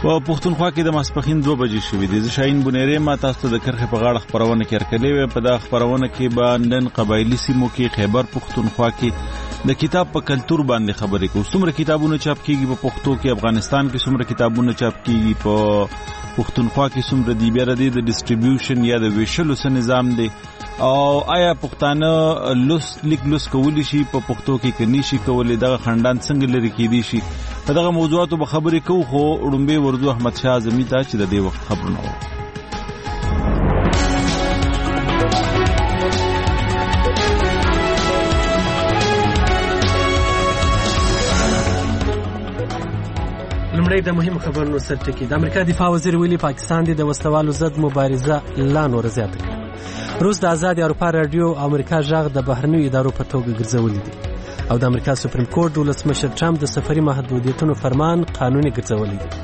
په پښتونخوا کې د ماسپښین 2 بجې شوې دي. زه شاهین بنيري ما تاسو ته د کرخې په غاړه خبرونه کې ورکړې وې. په دا خبرونه کې به نن قبایلی سیمو کې خیبر پښتونخوا کې د کتاب په کلچر باندې خبرې کوو. څومره کتابونه چاپ کیږي په پښتو کې، افغانستان کې څومره کتابونه چاپ کیږي، په پښتونخوا کې څومره دی، بیا د ډیسټریبیوشن یا د ویشلو څه نظام دی، او آیا پښتانه لیک کولی شي په پښتو کې کني شي کولای، دغه خاندان څنګه لري کېدی شي. په دغه موضوعاتو به خبرې کوو. خو وړاندې ورځو احمد شاه اعظمي ته چې د دې وخت خبرونه وو. لمړی د مهم خبرونو سرټکی. د امریکا دفاع وزیر ویلي پاکستان د وسلوالو ضد مبارزه لا نور زیاته کړه. روس د آزاد اروپا رادیو او امریکا ژغ د بهرنیو ادارو په توګه ګرځولې دي، او د امریکا سپریم کورټ د ولسمشر ټرمپ د سفري محدودیتونو فرمان قانوني ګرځولې دي.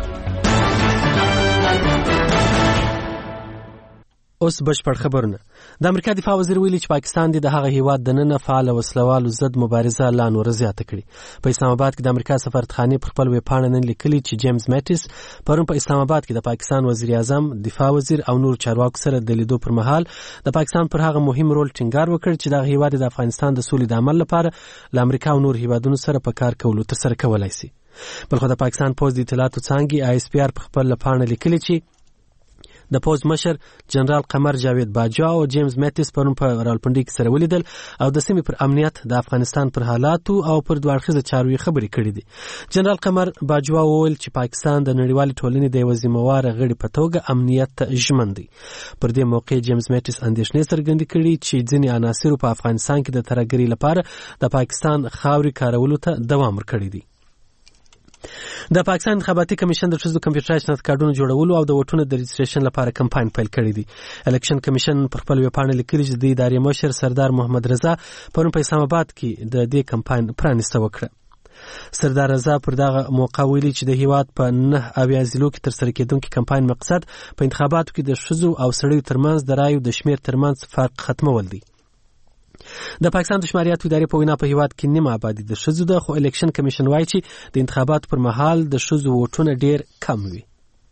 اوس بشپړ خبرونه. د امریکا دفاع وزیر ویلي چې پاکستان د هغه هیواد دننه فعال وسلوالو ضد مبارزه لا نور زیاته کړي. په اسلام آباد کې د امریکا سفارتخانه په خپل ویب پاڼه نن لیکلي چې جیمز میټیس پرون په اسلام آباد کې د پاکستان وزیر اعظم، دفاع وزیر او نور چارواکو سره د لیدو پر مهال د پاکستان پر هغه مهم رول ټینګار وکړ چې د هیواد د افغانستان د سولې د عمل لپاره له امریکا او نور هیوادونو سره په کار کولو ترسره کولای شي. بلخو د پاکستان پوز د اطلاعاتو څانګې ISPR په خپل پاڼه لیکلي چې د پوز مشر جنرال قمر جاوید باجوا او جیمز میټیس پرون په راولپنډي کې سره ولیدل او د سیمې پر امنیت، د افغانستان پر حالاتو او پر دوه اړخیزه چارو خبرې کړې دي. جنرال قمر باجوا وویل چې پاکستان د نړیوالې ټولنې د یوه ذمہوار غړي په توګه امنیت ته ژمن دی. پر دې موقع جیمز میټیس اندېښنې څرګندې کړې چې ځینې عناصر په افغانستان کې د ترهګرۍ لپاره د پاکستان خاورې کارولو ته دوام ورکړی دی. د پاکستان انتخاباتي کمیشن د ښځو کمپیوټرایز شناخت کارډونو جوړولو او د ووټونو د رجسټریشن لپاره کمپاین پیل کړی دی. الیکشن کمیشن پر خپل ویب پاڼه لیکلي چې د ادارې مشر سردار محمد رضا پرون په اسلام آباد کې د دې کمپاین پرانیسته وکړه. سردار رضا پر دغه موقع ویلي چې د هیواد په 9 ضلعو کې ترسره کېدونکي کمپاین مقصد په انتخاباتو کې د ښځو او سړیو ترمنځ د رایو د شمیر ترمنځ فرق ختمول دی. د پاکستان د شماریاتو ادارې په وینا په هیواد کې نیمه آبادي د ښځو ده، خو الیکشن کمیشن وایي چې د انتخاباتو پر مهال د ښځو ووټونه ډیر کم وي.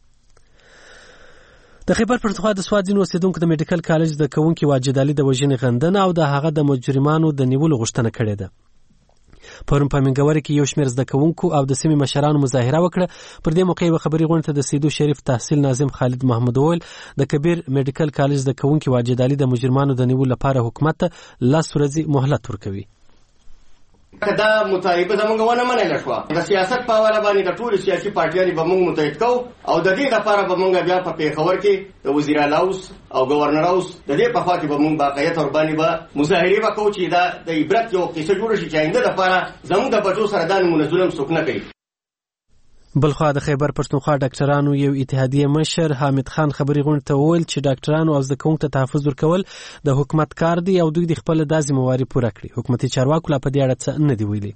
د خیبر پښتونخوا د سواد ځینو اوسیدونکو د میډیکل کالج د کوونکي واجد علي د وژنې غندنه او د هغه د مجرمانو د نیولو غوښتنه کړې ده. پرون په منګوري کې یو شمېر زده کوونکو او د سیمې مشرانو مظاهره وکړه. پر دې موقع به خبري غونډه ته د سیدو شریف تحصیل ناظم خالد محمود وویل د کبیر میډیکل کالج زده کوونکي واجد علي د مجرمانو د نیولو لپاره حکومت ته 10 ورځې مهلت ورکوي. کدا مطالبه زمونږ ونه منل شو. د سیاست په اړه باندې د ټولو سیاسي پارټیانو به موږ متحد کوو او د دې لپاره به موږ بیا په پیښور کې د وزیر اعلی اوس او گورنر اوس د دې په خوا کې به موږ باقاعده تور باندې به مظاهره وکړو چې دا د عبرت یو قصه جوړ شي چې آینده لپاره زموږ د بچو سره د منظم څوک نه کوي. بلخوا د خیبر پښتونخوا ډاکټرانو یو اتحادیه مشر حامد خان خبري غونډه ته وویل چې ډاکټرانو او زده کوونکو ته تحفظ ورکول د حکومت کار دی او دوی د خپل داسې موارد پوره کړي. حکومتي چارواکو لا په دې اړه څه نه دی ویلي.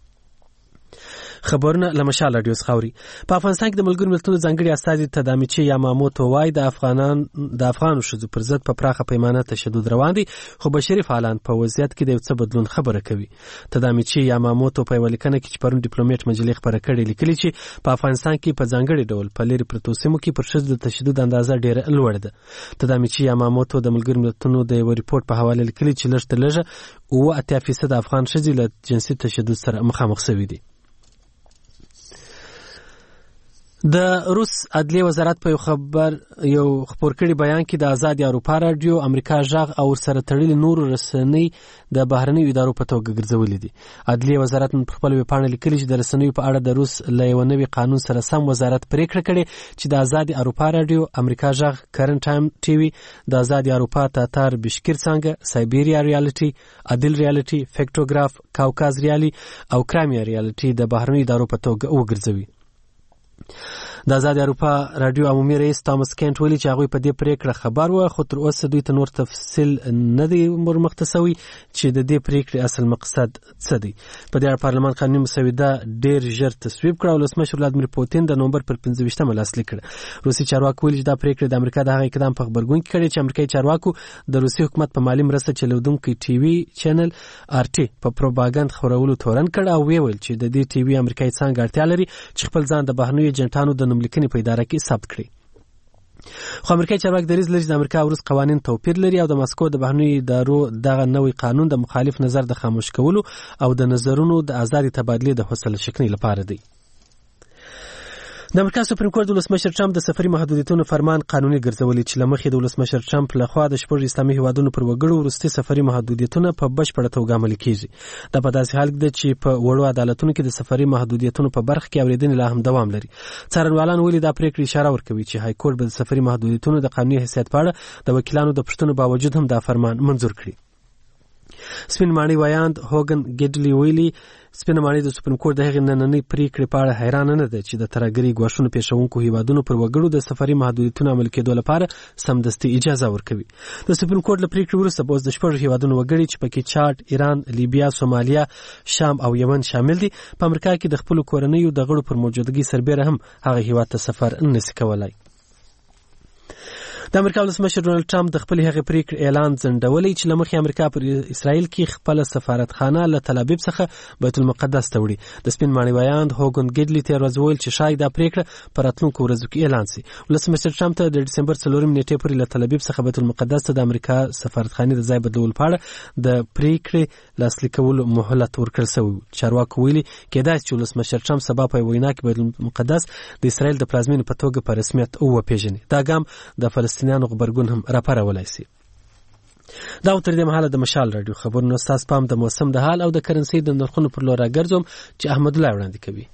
خبرونه لمشال رادیو خاوري. په افغانستان کې د ملګرو ملتونو ځانګړي استازي تدامیچی یاماموتو وایي د افغانو ښځو پر ضد په پراخه پیمانه تشدد روان دي، خو بشري فعالان په وضعیت کې د یو څه بدلون خبره کوي. تدامیچی یاماموتو په یوه لیکنه کې چې پرون ډیپلوماټ مجلې خبره کړې لیکلي چې په افغانستان کې په ځانګړي ډول په لرې پرتو سیمو کې پر ښځو د تشدد اندازه ډېره لوړه ده. تدامیچی یاماموتو د ملګرو ملتونو د یو ریپورت په حواله لیکلي چې لږ تر لږه 80% افغان ښځې له جنسي تشدد سره مخامخ شوي دي. د روس عدلیه وزارت په یو خبر کړي بیان کې د آزاد اروپا رادیو، امریکا ژغ او سره تړلي نور رسنۍ د بهرنیو ادارو په توګه ګرځولې دي. عدلیه وزارت په خپل ویب پاڼه لیکلي چې د رسنیو په اړه د روس له یو نوي قانون سره سم وزارت پریکړه کړې چې د آزاد اروپا رادیو، امریکا ژغ، کرنټ ټایم ټي وي، د آزاد اروپا تاتار بشکیر څنګه، سایبیریا ریالټي، عدل ریالټي، فیکټوګراف، کاوکاز ریالي او کرایمیا ریالټي د بهرنیو ادارو په توګه وګرځوي. د آزاد اروپا رادیو عمومي رئیس تامس کینټ ویلي چې هغوی په دې پریکړه خبر وو، خو تر اوسه دوی ته نور تفصیل نه دی ورمخته شوی چې د دې پریکړې اصل مقصد څه دی. په دې اړه پارلمان قانوني مسوده ډېر ژر تصویب کړه او ولسمشر ولادیمیر پوتین د نومبر پر 15 لاسلیک کړه. روسي چارواکو ویلي چې دا پریکړه د امریکا د هغه اقدام په خبرګون کې کړې چې امریکایي چارواکو د روسي حکومت په مالی مرسته چلودونکي ټي وي چینل RT په پروپاګاندا خورولو تورن کړ او ویل چې د دې ټي وي امریکایي څنګه اړتیا لري چې خپل ځان د بهرنیو ایجنټانو د نوملیکنې په اداره کې ثبت کړي. خو امریکایي چارواکي دریځ لري چې د امریکا وروست قوانین توپیر لري او د مسکو د بهرنیو ادارو دغه نوی قانون د مخالف نظر د خاموش کولو او د نظرونو د آزادې تبادلې د حوصله شکنۍ لپاره دی. د امریکا سپریم کورټ د ولسمشر ټرمپ د سفري محدودیتونو فرمان قانوني ګرځولي چې له مخې د ولسمشر ټرمپ لخوا د 6 اسلامي هیوادونو پر وګړو وروستي سفري محدودیتونه په بشپړه توګه عملي کیږي. دا په داسې حال کې ده چې په وړو عدالتونو کې د سفري محدودیتونو په برخه کې اورېدنې لا هم دوام لري. څارنوالان ویلي دا پریکړه اشاره ورکوي چې های کورټ به د سفري محدودیتونو د قانوني حیثیت په اړه د وکیلانو د پوښتنو باوجود هم دا فرمان منظور کړي. سپین ماڼۍ ویاند هوګن ګډلی ویلي سپین ماڼۍ د سپریم کورټ د هغې نننۍ پریکړې په اړه حیرانه نه ده چې د ترهګرۍ ګواښونو پیښوونکو هیوادونو پر وګړو د سفري محدودیتونو عملي کېدو لپاره سمدستي اجازه ورکوي. د سپریم کورټ له پریکړې وروسته به اوس د 6 هیوادونو وګړي چې پکې چاډ، ایران، لیبیا، سومالیا، شام او یمن شامل دي په امریکا کې د خپلو کورنیو د غړو پر موجودګۍ سربیره هم هغه هیواد ته سفر نشي کولای. د امریکا ولسمشر ډونالد ټرمپ د خپل هغه پریکړې اعلان ځنډولی چې له مخې امریکا پر اسرائیل کې خپل سفارتخانه له تل ابیب څخه بیت المقدس ته وړي. د سپین ماڼۍ ویاند هوګن ګډلی تیر ورځ ویل چې شاید دا پریکړه په راتلونکو ورځو کې اعلان شي. ولسمشر ټرمپ ته د ډسمبر 4 نیټې پورې له تل ابیب څخه بیت المقدس ته د امریکا سفارتخانې د ځای بدلولو په اړه د پریکړې لاسلیک کولو مهلت ورکړل شوی. چارواکو ویلي کېدای چې ولسمشر ټرمپ سبا په وینا کې بیت المقدس د اسرائیل د پلازمینې په توګه په رسمیت وپیژني. دا ګام د فلسطینیانو غبرګون هم راپارولای شي. دا تر دې مهاله د مشال رادیو خبرونو ستاسو پام د موسم د حال او د کرنسي د نرخونو پر لور راګرځوم چې احمد الله وړاندې کوي.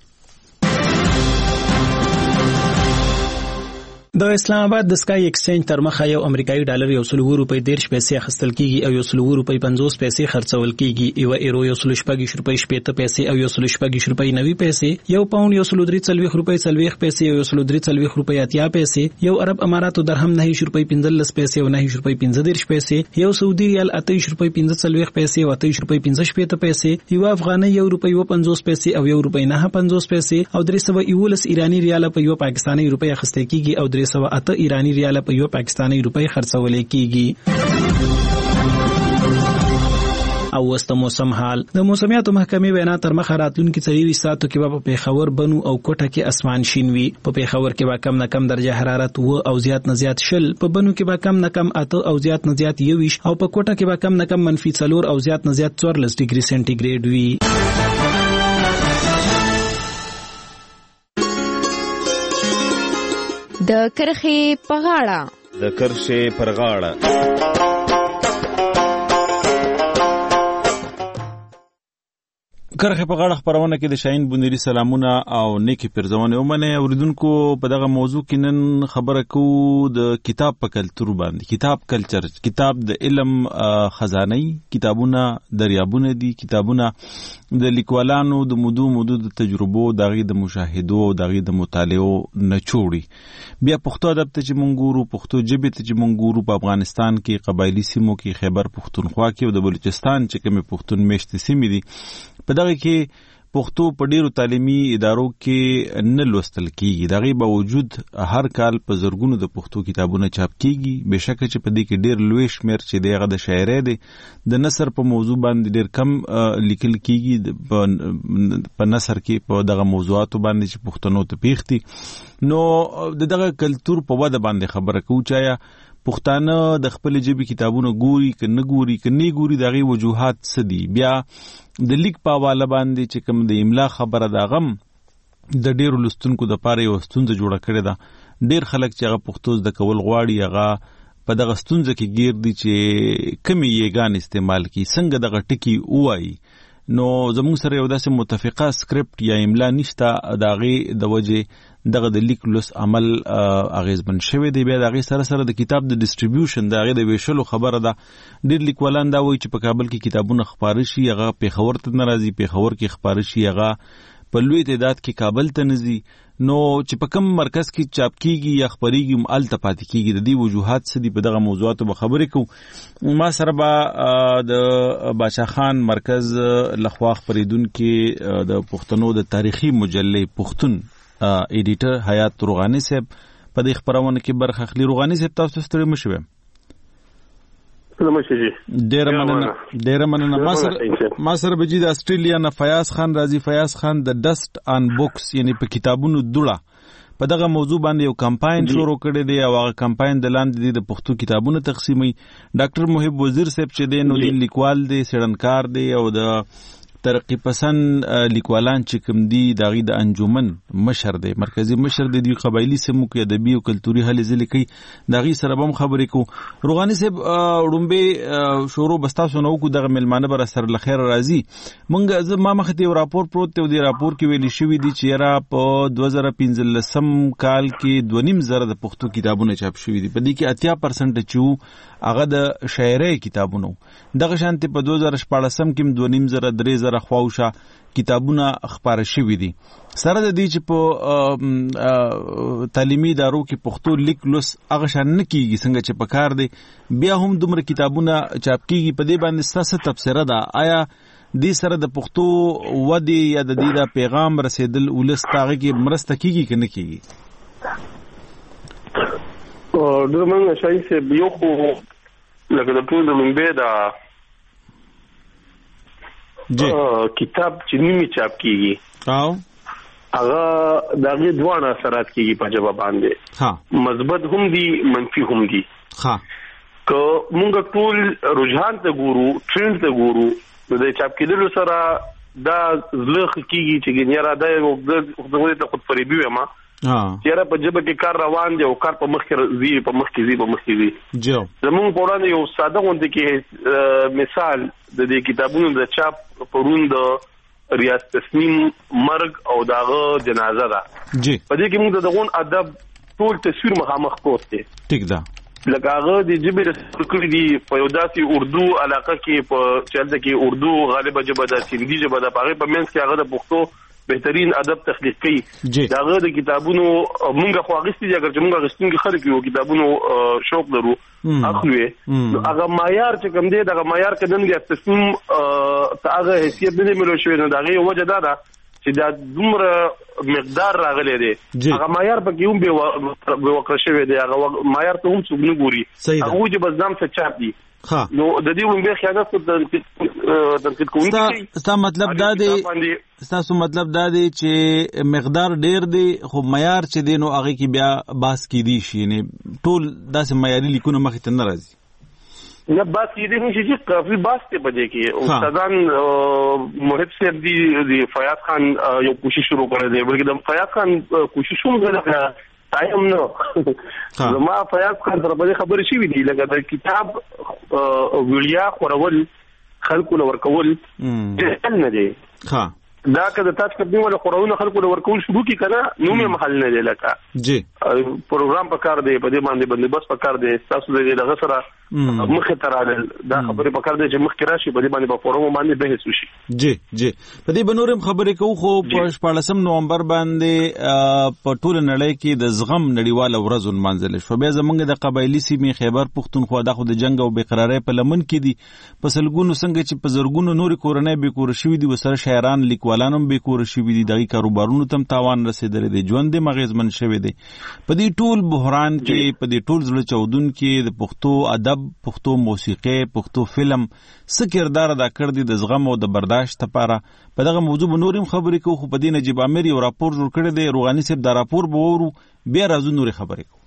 د اسلام آباد د سکای ایکسچینج تر مخه یو امریکایي ډالر 100 روپۍ 13 پیسې اخیستل کیږي او 100 روپۍ 50 پیسې خرڅول کیږي. یو ایرو 116 روپۍ 70 پیسې او 116 روپۍ 90 پیسې. یو پاوند 143 روپۍ 40 پیسې او 143 روپۍ 80 پیسې. یو عرب اماراتو درهم 9 روپۍ 15 پیسې او 9 روپۍ 15 پیسې. یو سعودي ریال 28 روپۍ 45 پیسې او 28 روپۍ 15 پیسې. یو افغاني 1 روپۍ 50 پیسې او 1 روپۍ 50 پیسې او 311 ایرانی ریال په یو پاکستاني روپۍ اخیستل کیږي او 308 ایرانی ریال په یو پاکستاني روپۍ خرڅول کیږي. او وست موسم حال د موسمیاتو محکمې وینا تر مخه راتلونکي 40 ساعتو کې په پیښور، بنو او کوټه کې اسمان شین وي. په پیښور کې به کم نه کم درجه حرارت و او زیات نه زیات 0، په بنو کې به کم نه کم 8 او زیات نه زیات 21 او په کوټه کې به کم نه کم -4 او زیات نه زیات 14 ډیګري سنټیګریډ وي. د کرخې په غاړه د کرښې پر غاړه کرخې په غاړه خبرونه کې د شاهین بونيري سلامونه او نیکی پرځونه ومنه. اوریدونکو په دغه موضوع کې نن خبره کوو د کتاب په کلچر باندې. کتاب کلچر، کتاب د علم خزانه، کتابونه دریابونه دي، کتابونه د لیکوالانو د مودو د تجربو، دغه د مشاهدو، دغه د مطالعو نچوړي. بیا پښتو ادب ته چې مونږ ګورو، پښتو ژبه ته چې مونږ ګورو، په افغانستان کې قبایلی سیمو کې خیبر پښتونخوا کې او د بلوچستان چې کومه پښتون میشتې سیمې دي، په دغه کې پښتو په ډیرو تعلیمي ادارو کې نه لوستل کیږي. دغه باوجود هر کال په زرګونو د پښتو کتابونه چاپ کیږي. بهشکه چې په دې کې ډیر لوی شمیر چې دغه د شاعرۍ دی د نثر په موضوع باندې ډیر کم لیکل کیږي. په نثر کې په دغه موضوعاتو باندې چې پښتنو ته پیښتي، نو دغه کلچر په وده باندې خبره کوو. چایا پښتانه د خپل ژبې کتابونه ګوري که نه ګوري، که نه ګوري، دغه وجوهات څه دي. بیا د لیک په حواله باندې چې کوم د املا خبره دا غم د ډیرو لوستونکو د پاره یو ستونزه جوړه کړې ده. ډیر خلک چې هغه پښتو زده کول غواړي هغه په دغه ستونزه کې گیر دي چې کمی یېګان استعمال کی، څنګه دغه ټکی وایي. نو زموږ سره یو داسې متفقه سکرپټ یا املا نشته، دغه د وجه دغه د لیک لوس عمل اغیزمن شوی دی. بیا دغه سره سره د کتاب د ډیسټریبیوشن دغه د ویشلو خبره ده. ډیر لیکوالان دا وایي چې په کابل کې کتابونه خپاره شي، هغه پیښور ته ناراضي، پیښور کې خپاره شي، هغه په لوی تعداد کې کابل ته نزي. نو چې په کوم مرکز کې چاپ کیږي یا خبريږي ال تپات کیږي، د دې وجوهات څه دي په دغه موضوعاتو به خبرې کوو. ما سره به د بادشاہ خان مرکز لخوا خبرېدونکو د پښتنو د تاریخي مجلې پښتون ایډیټر حیات روغانی صاحب په دې خبرونه کې برخه اخلي. روغانی صاحب تاسو ستړي مشوي؟ ډېره مننه. ما سره بجی د استرالیا نه فیاض خان راځي. فیاض خان د ډسټ آن بوکس یعنی په کتابونو دوړه په دغه موضوع باندې یو کمپاین شروع کړی دی او هغه کمپاین د لاندې د پښتو کتابونو تقسیمي. ډاکټر محب وزیر صاحب چې دی نو لیکوال دی، څېړنکار دی او د ترقی پسند لیکوالان چې کوم دي داغي د انجمن مشر دی، مرکزی مشر دی. دوی قبایلی سیمو کې ادبي او کلتوري هلې ځلې کوي. داغي سره هم خبرې کو. روغانی صاحب وړومبې شروع بستاسو نو کو دغه ملمانه بر سره لخير راځي. مونږ ما مخ ته یو راپور پروت دی او د راپور کې ویلي شوی دی چې را په 2015 کال کې 2.5 د پښتو کتابونه چاپ شوي دي. په دې کې 80% چې هغه د شاعرۍ کتابونو. دغه شانتي په 2014 کې 2.5 خواوشا کتابونه خبره شوي دي. سره د دې چې په تعلیمي ادارو کې پښتو لیک لوس هغه شان نه کیږي څنګه چې پکار دی، بیا هم دومره کتابونه چاپ کیږي. په دې باندې ستاسو تبصره ده آیا دې سره د پښتو ودی یا د دې د پیغام رسیدل ولستاغه کې مرسته کیږي که نه کیږي؟ درمنګ شای سه یو خو لکه د ټول منبه دا کتاب چې نیمه چاپ کیږي او هغه دغه دوه اثرات کیږي په جواب باندې، مثبت هم دي منفي هم دي. که مونږ ټول رجحان ته ګورو، ټرند ته ګورو، د چاپ کېدلو سره دا زلخ کیږي چې ګنیرا دا یو د خود فریبي وما چیرې په جبه کې کار روان دی او کار په مخ کې په مخ کې زی زمون په وړاندې یو ساده غونډه کې مثال د دې کتابونو د چاپ پرون د ریاض تسنیم مرګ او داغه جنازه ده. په دې کې موږ دغه ادب ټول تصویر مخامخ پروت دی. ټیک ده. لکه هغه د جبه رسول کړی دی په یو داسې اردو علاقه کې په چلته کې اردو غالبا جبه د سندي جبه د پاره په منځ کې هغه د پښتو بهترین ادب تخلیق کړي. داغه د کتابونو مونږه خو اغستې دي، اگر چې مونږه اغستون کې خلک یو کتابونو شوق لرو اخلوې هغه معیار چې کوم دی دغه معیار کدن دی تسلیم ته هغه حیثیت نه ملو شوی. نو دغه وجه دا چې دا دومره مقدار راغلی دی، هغه معیار پکې هم به وکړ شوی دی، هغه معیار ته هم څوک نه ګوري، هغه چې بس ځم څه چاپ دي. نو د دې ومبه خیانت ته تنقید کوونکی ستا مطلب دا دی، ستاسو مطلب دا دی چې مقدار ډیر دی خو معیار چې دی نو هغه کې بیا باس کې دی شي، نه ټول داسې معیاري لیکونه مخې ته نه راځي. نه باس کې دی چې کافي باس ته بده کې استادان محب صاحب دی فیاض خان یو کوشش شروع کړی دی، بلکې د فیاض خان کوشش هم غواړي تایم نو زما فیاض خان سره په خبرې شوې دي لکه د کتاب ویډیا خورول خلکو لور کول نه دی. دا که د تاسو کبي ولا خورونه خلکو لور کول شروع کی کنه نو مې محل نه دی لکه جی پروګرام پکار دی په دې باندې باندې بس پکار دی تاسو دغه سره مخه تراله دا خبره پکار دی چې مخ راشي په دې باندې په فورم باندې بحث وشي. جی په دې بنورم خبرې کوو خو په 14 نومبر باندې په ټول نړۍ کې د زغم نړیواله ورځ ونمانځل شو. بیا زمونږ د قبایلی سیمې خیبر پښتونخوا د خو د جنگ او بیقراری په لمن کې دي، په سلګونو څنګه چې په زرګونو نوري کورنۍ به کور شوي دي، وسره شاعران لیکوالانم به کور شوي دي، دغه کاروبارونو تم تاوان رسیدلی دی، ژوند یې مغزمن شوی دی. په دې ټول بحران کې په دې ټول زړه چودون کې د پښتو ادب، پښتو موسیقي، پښتو فلم څه کردار ادا کړ دي د زغم او د برداشت لپاره. په دغه موضوع به نورم خبرې کوو، خو په دې نجیب امیر یو راپور جوړ کړی دی، روغانی صاحب دا راپور به وورو بیا راځو نورې خبرې کوو.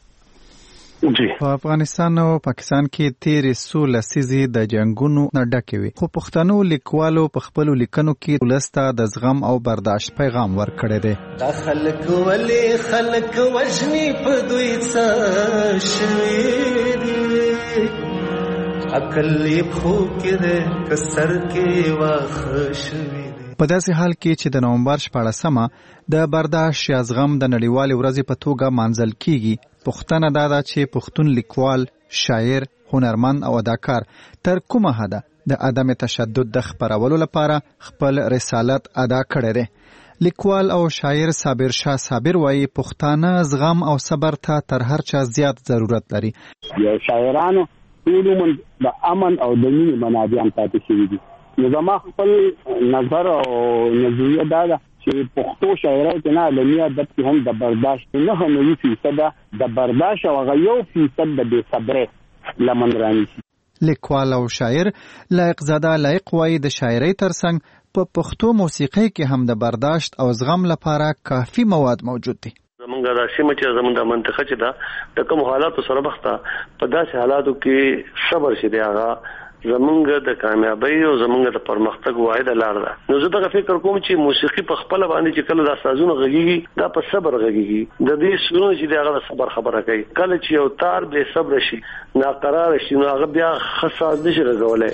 په افغانستان او پاکستان کې تیرې 16 لسیزې د جنگونو نه ډکې وي، خو پښتنو لیکوالو په خپلو لیکنو کې ولسته د زغم او برداشت پیغام ورکړی دی. دا خلک ولې خلک وژني په دوی څه شوي دي، عقل یې پښو کې دی که سر کې واښه شوي دي. په داسې حال کې چې د نومبر 14 د برداشت یا زغم د نړیوالې ورځې په توګه مانځل کیږي، پوښتنه دا ده چې پښتون لیکوال، شاعر، هنرمند او اداکار تر کومه حده د عدم تشدد د خپرولو لپاره خپل رسالت ادا کړی دی. لیکوال او شاعر صابر شاه صابر وایي پښتانه زغم او صبر ته تر هر چا زیات ضرورت لري. یا شاعرانو ټول د امن او د مینې منابع پاتې شوي دي. نو زما خپل نظر او نظریه دا ده چې پښتو شاعرۍ کې نه علمي ادب کې هم د برداشت 9% د برداشت او 1% د بې صبرۍ لمن رانیسي. لیکوال او شاعر لایق زاده لایق وایي د شاعرۍ ترڅنګ په پښتو موسیقۍ کې هم د برداشت او زغم لپاره کافي مواد موجود دي. زمونږ د سیمه چې زمونږ د منطقه چې دا د کوم حالاتو سره مخ ته په داسې حالاتو کې صبر شي دی هغه زمونږ د کامیابی او زمونږ د پرمختګ واحده لار ده. نو زه دا فکر کوم چې موسیقي په خپل باندې چې کله د سازونو غږیږي دا په صبر غږیږي. د دې سونو چې دا د صبر خبره کوي. کله چې یو تار به صبر شي ناقرار شي نو هغه بیا خاصه نشي رغولای.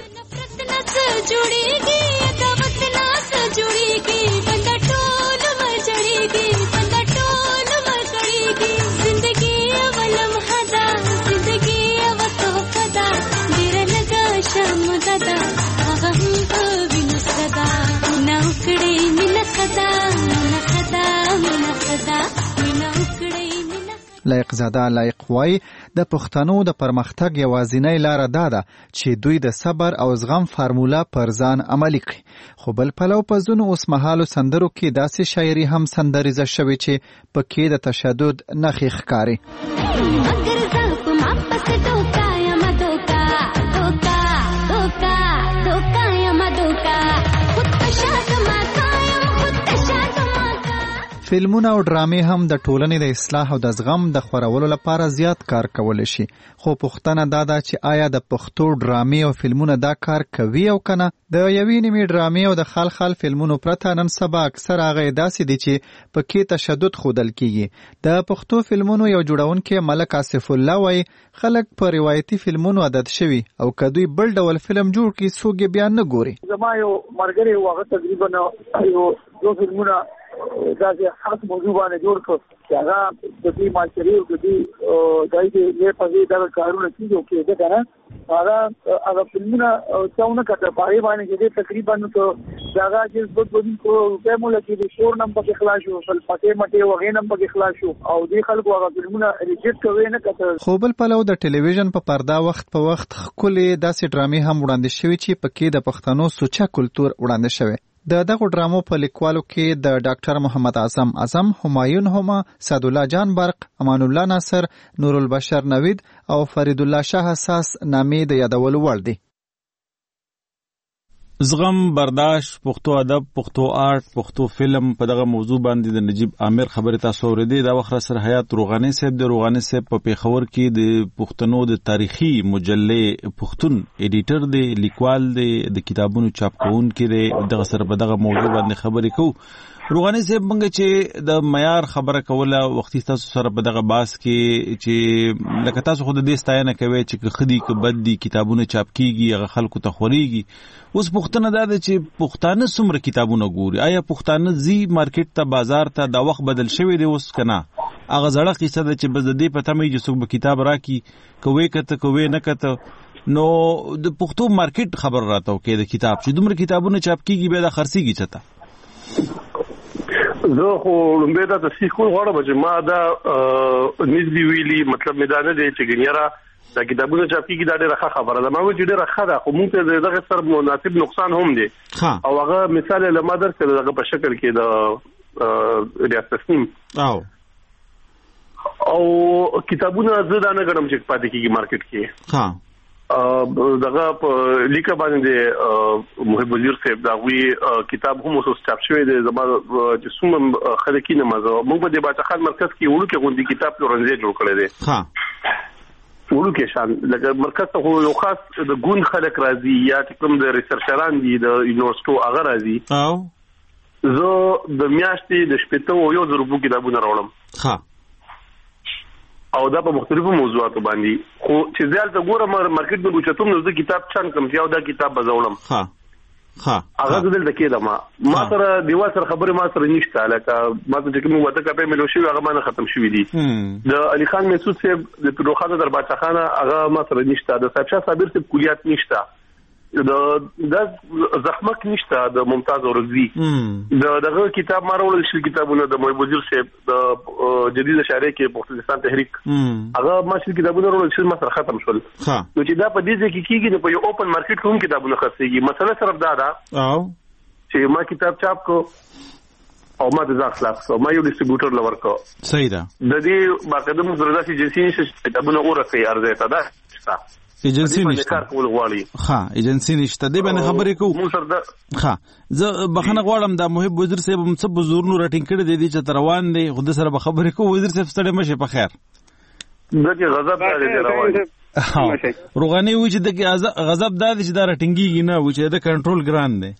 لایق زاده لایق وایي د پښتنو د پرمختګ یوازینۍ لاره دا ده چې دوی د صبر او زغم فارموله پر ځان عملي کړي. خو بل پلو په ځینو اوسمهالو سندرو کې داسې شاعري هم سندریزه شوې چې پکې د تشدد نښې ښکاري. فلمونه او ډرامې هم د ټولنې د اصلاح او د زغم د خورولو لپاره زیات کار کولی شي. خو پوښتنه دا ده چې آیا د پښتو ډرامې او فلمونه دا کار کوي او کنه؟ د یوې نیمې ډرامې او د خال فلمونو پرته نن سبا اکثر هغه داسې دي چې پکې تشدد ښودل کیږي. د پښتو فلمونو یو جوړونکی ملک آصف الله وایي خلک په روایتي فلمونو عادت شوي او که دوی بل ډول فلم جوړ کړي څوک یې بیا نه ګوري. زما یو ملګری و هغه تقریبا یو دو فلمونه دا چې خاص موضوع باندې جوړ کړ چې هغه د دې معاشري او د دې دای دې په دې دا کارونه چې ده کنه هغه فلمونه څونه کړه پاره باندې چې تقریبا نو هغه چې بدبودي کو په مولا کې د شور نمبر کې خلاص شو فل پټه مټه وغه نمبر کې خلاص شو او دې خلکو هغه فلمونه ریجیکټ کوي نه کړه. خو بل پلو د ټلویزیون په پردا وخت په وخت خولې داسې ډرامې هم وړاندې شوي چې پکې د پښتنو سوچا کلچر وړاندې شوی. د دغه ډرامو په لیکوالو کې د ډاکټر محمد اعظم همایون هما، سعدالله جان برق، امان الله ناصر، نور البشر نوید او فرید الله شاه حساس نامې د یادولو وړ دي. زغم، برداشت، پښتو ادب، پښتو آرت، پښتو فلم په دغه موضوع باندې د نجیب عامر خبره تاسو اوریدې. دا وخت سره حیات روغانی صاحب د روغانی صاحب په پیښور کې د پښتنو د تاریخي مجلې پښتون ایډیټر دی، لیکوال دی، د کتابونو چاپ کوونکی دی. دغه سره په دغه موضوع باندې خبرې کوو. روغانی صاحب موږ چې د معیار خبره کوله وختي تاسو سره په دغه باس کې چې لکه تاسو خود دې ستاینه کوي چې خدي کې بد دي کتابونه چاپ کیږي هغه خلکو ته خوريږي. اوس پښتنه دا ده چې پښتانه څومره کتابونه ګوري؟ آیا پښتانه زی مارکیټ ته بازار ته دا وخت بدل شوی دی اوس کنه؟ هغه زړه قصه ده چې بس د دې پته مې چې څوک به کتاب راکي کوي کته کوي نه کته. نو د پښتو مارکیټ خبر راته وکي د کتاب چې دومره کتابونه چاپ کیږي به د خرسيږي چته. زه خو لومبه دا تصحیح کول غواړم چې ما دا نسبی ویلي مطلب مې دا نه دی چې ګنیرا دا کتابونه چاپ کیږي دا ډېره ښه خبره ده. ما وایي چې ډېره ښه ده خو موږ ته دغه سره مناسب نقصان هم دی او هغه مثال لمه درته دغه په شکل کې د ریاست تسنیم او کتابونه زه دا نه غواړم چې پاتې کیږي مارکیټ کې. دغه په لیکه باندې محب وزیر صاحب دا وی کتاب هم اوس چاپ شوی دی. زما چې څومره خلک نه مزه موږ په دې باچخان مرکز کې وړو کې غونډي کتاب پلورنځي جوړ کړی دی. وړو کې شان لکه مرکز ته یو خاص د ګوند خلک راځي یا کوم د ریسرچران دي د یونیورسيټو هغه راځي. زه د میاشتې د شپږ او یو ضربو کتابونه راوړم او دا په مختلفو موضوعاتو باندې. خو چې ځل ته ګورم مارکیټ د ګوچتوم نو د کتاب چن کم چې او دا کتاب بزولم هغه دل د کېده ما سره دیوا سره خبره ما سره نشته لکه ما ته کوم وته کپې ملو شي هغه ما نه ختم شوی دي. د علي خان مسعود صاحب د پروخانه در باچخانه هغه ما سره نشته. د صاحب شاه صابر صاحب کلیات نشته. د زحمت نشته. د ممتاز اورزي دغه کتاب ما راوړل شي کتابونه د محب وزیر صاحب د جدید شاعري کې پاکستان تحریک هغه ما شي کتابونه راوړل شي ما سره ختم شول. نو چې دا په دې ځکه کېږي نو په یو اوپن مارکیټ کې هم کتابونه خرڅيږي. مسله صرف دا ده چې ما کتاب چاپ کو او ما د ځان خلاص کو ما یو ډیسټریبیوټر لور کو. صحیح ده. د دې باقاعده مزردا چې جنسي کتابونه اورته ارزه تا ده ایجنسی نشته کار کول غواړي. ها ایجنسی نشته دې باندې خبرې کوو. مو سره دا ها زه بخنه غواړم دا محب وزیر صاحب هم څه بزرګ نو راټینګ کړی دی چې روان دی خود سره به خبرې کوو. وزیر صاحب ستړي مشه په خیر. دغه غضب دی روان. روغاني وی چې د غضب دا چې دا راټینګيږي نه و چې د کنټرول ګران دی.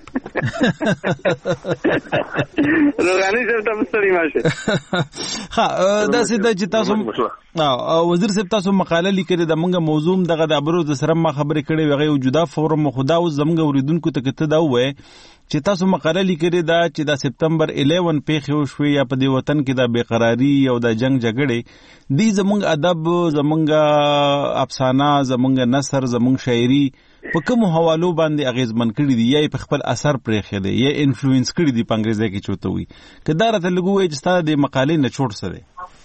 روغاني چې تاسو ستړي مشه. ها دا سیده چې تاسو وزیر صاحب تاسو مقاله لیکلې د منګه موضوع دغه د ابروز سره ما خبرې کړې وغه یو جدا فورم خدا او زمګه اوریدونکو ته کته دا وای چې تاسو مقاله لیکلې دا چې د سپتمبر 11 پیښې شوې یا په دې وطن کې د بیقراری او د جنگ جګړې دی زمونږ ادب زمونږ افسانه زمونږ نثر زمونږ شاعري په کوم حوالو باندې اغیزمن کړی دی یا په خپل اثر پرې خېده یا انفلوئنس کړی دی په انګریزي کې چوته وي کدا راته لګوي چې ستاسو د مقالې نه چوټ سره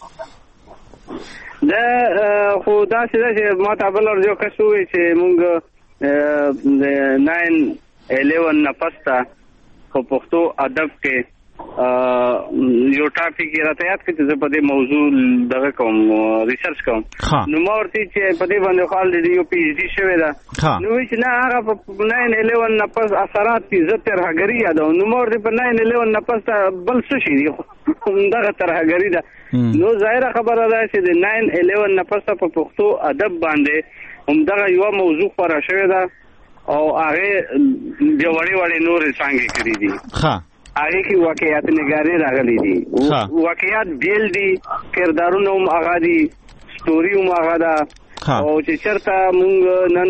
دا خو دا چې ما ته بل ورځو کښوي چې مونږ د 9/11 نه پسته په پښتو ادب کې یو ټاپک راته یاد کړی چې په دې موضوع دغه کوم ریسرچ کوم نو ما ورته چې په دې باندې خپل د یو پی ایچ ډي شوی دا نو چې نه هغه په 9/11 نه پس اثرات دې ترهګری یادو نو ما ورته په 9/11 نه پس بل څه شي دغه ترهګری دا نو ظاهره خبره ده چې د 9/11 نه پس په پښتو ادب باندې هم دغه یو موضوع خورا شوی دا او هغه د وړي نور څنګه کړی دي هغه کې واقعیت نگاري راغلي دي واقعیت بیل دي کردارونه هم هغه دي ستوري هم هغه ده او چې چرته مونږ نن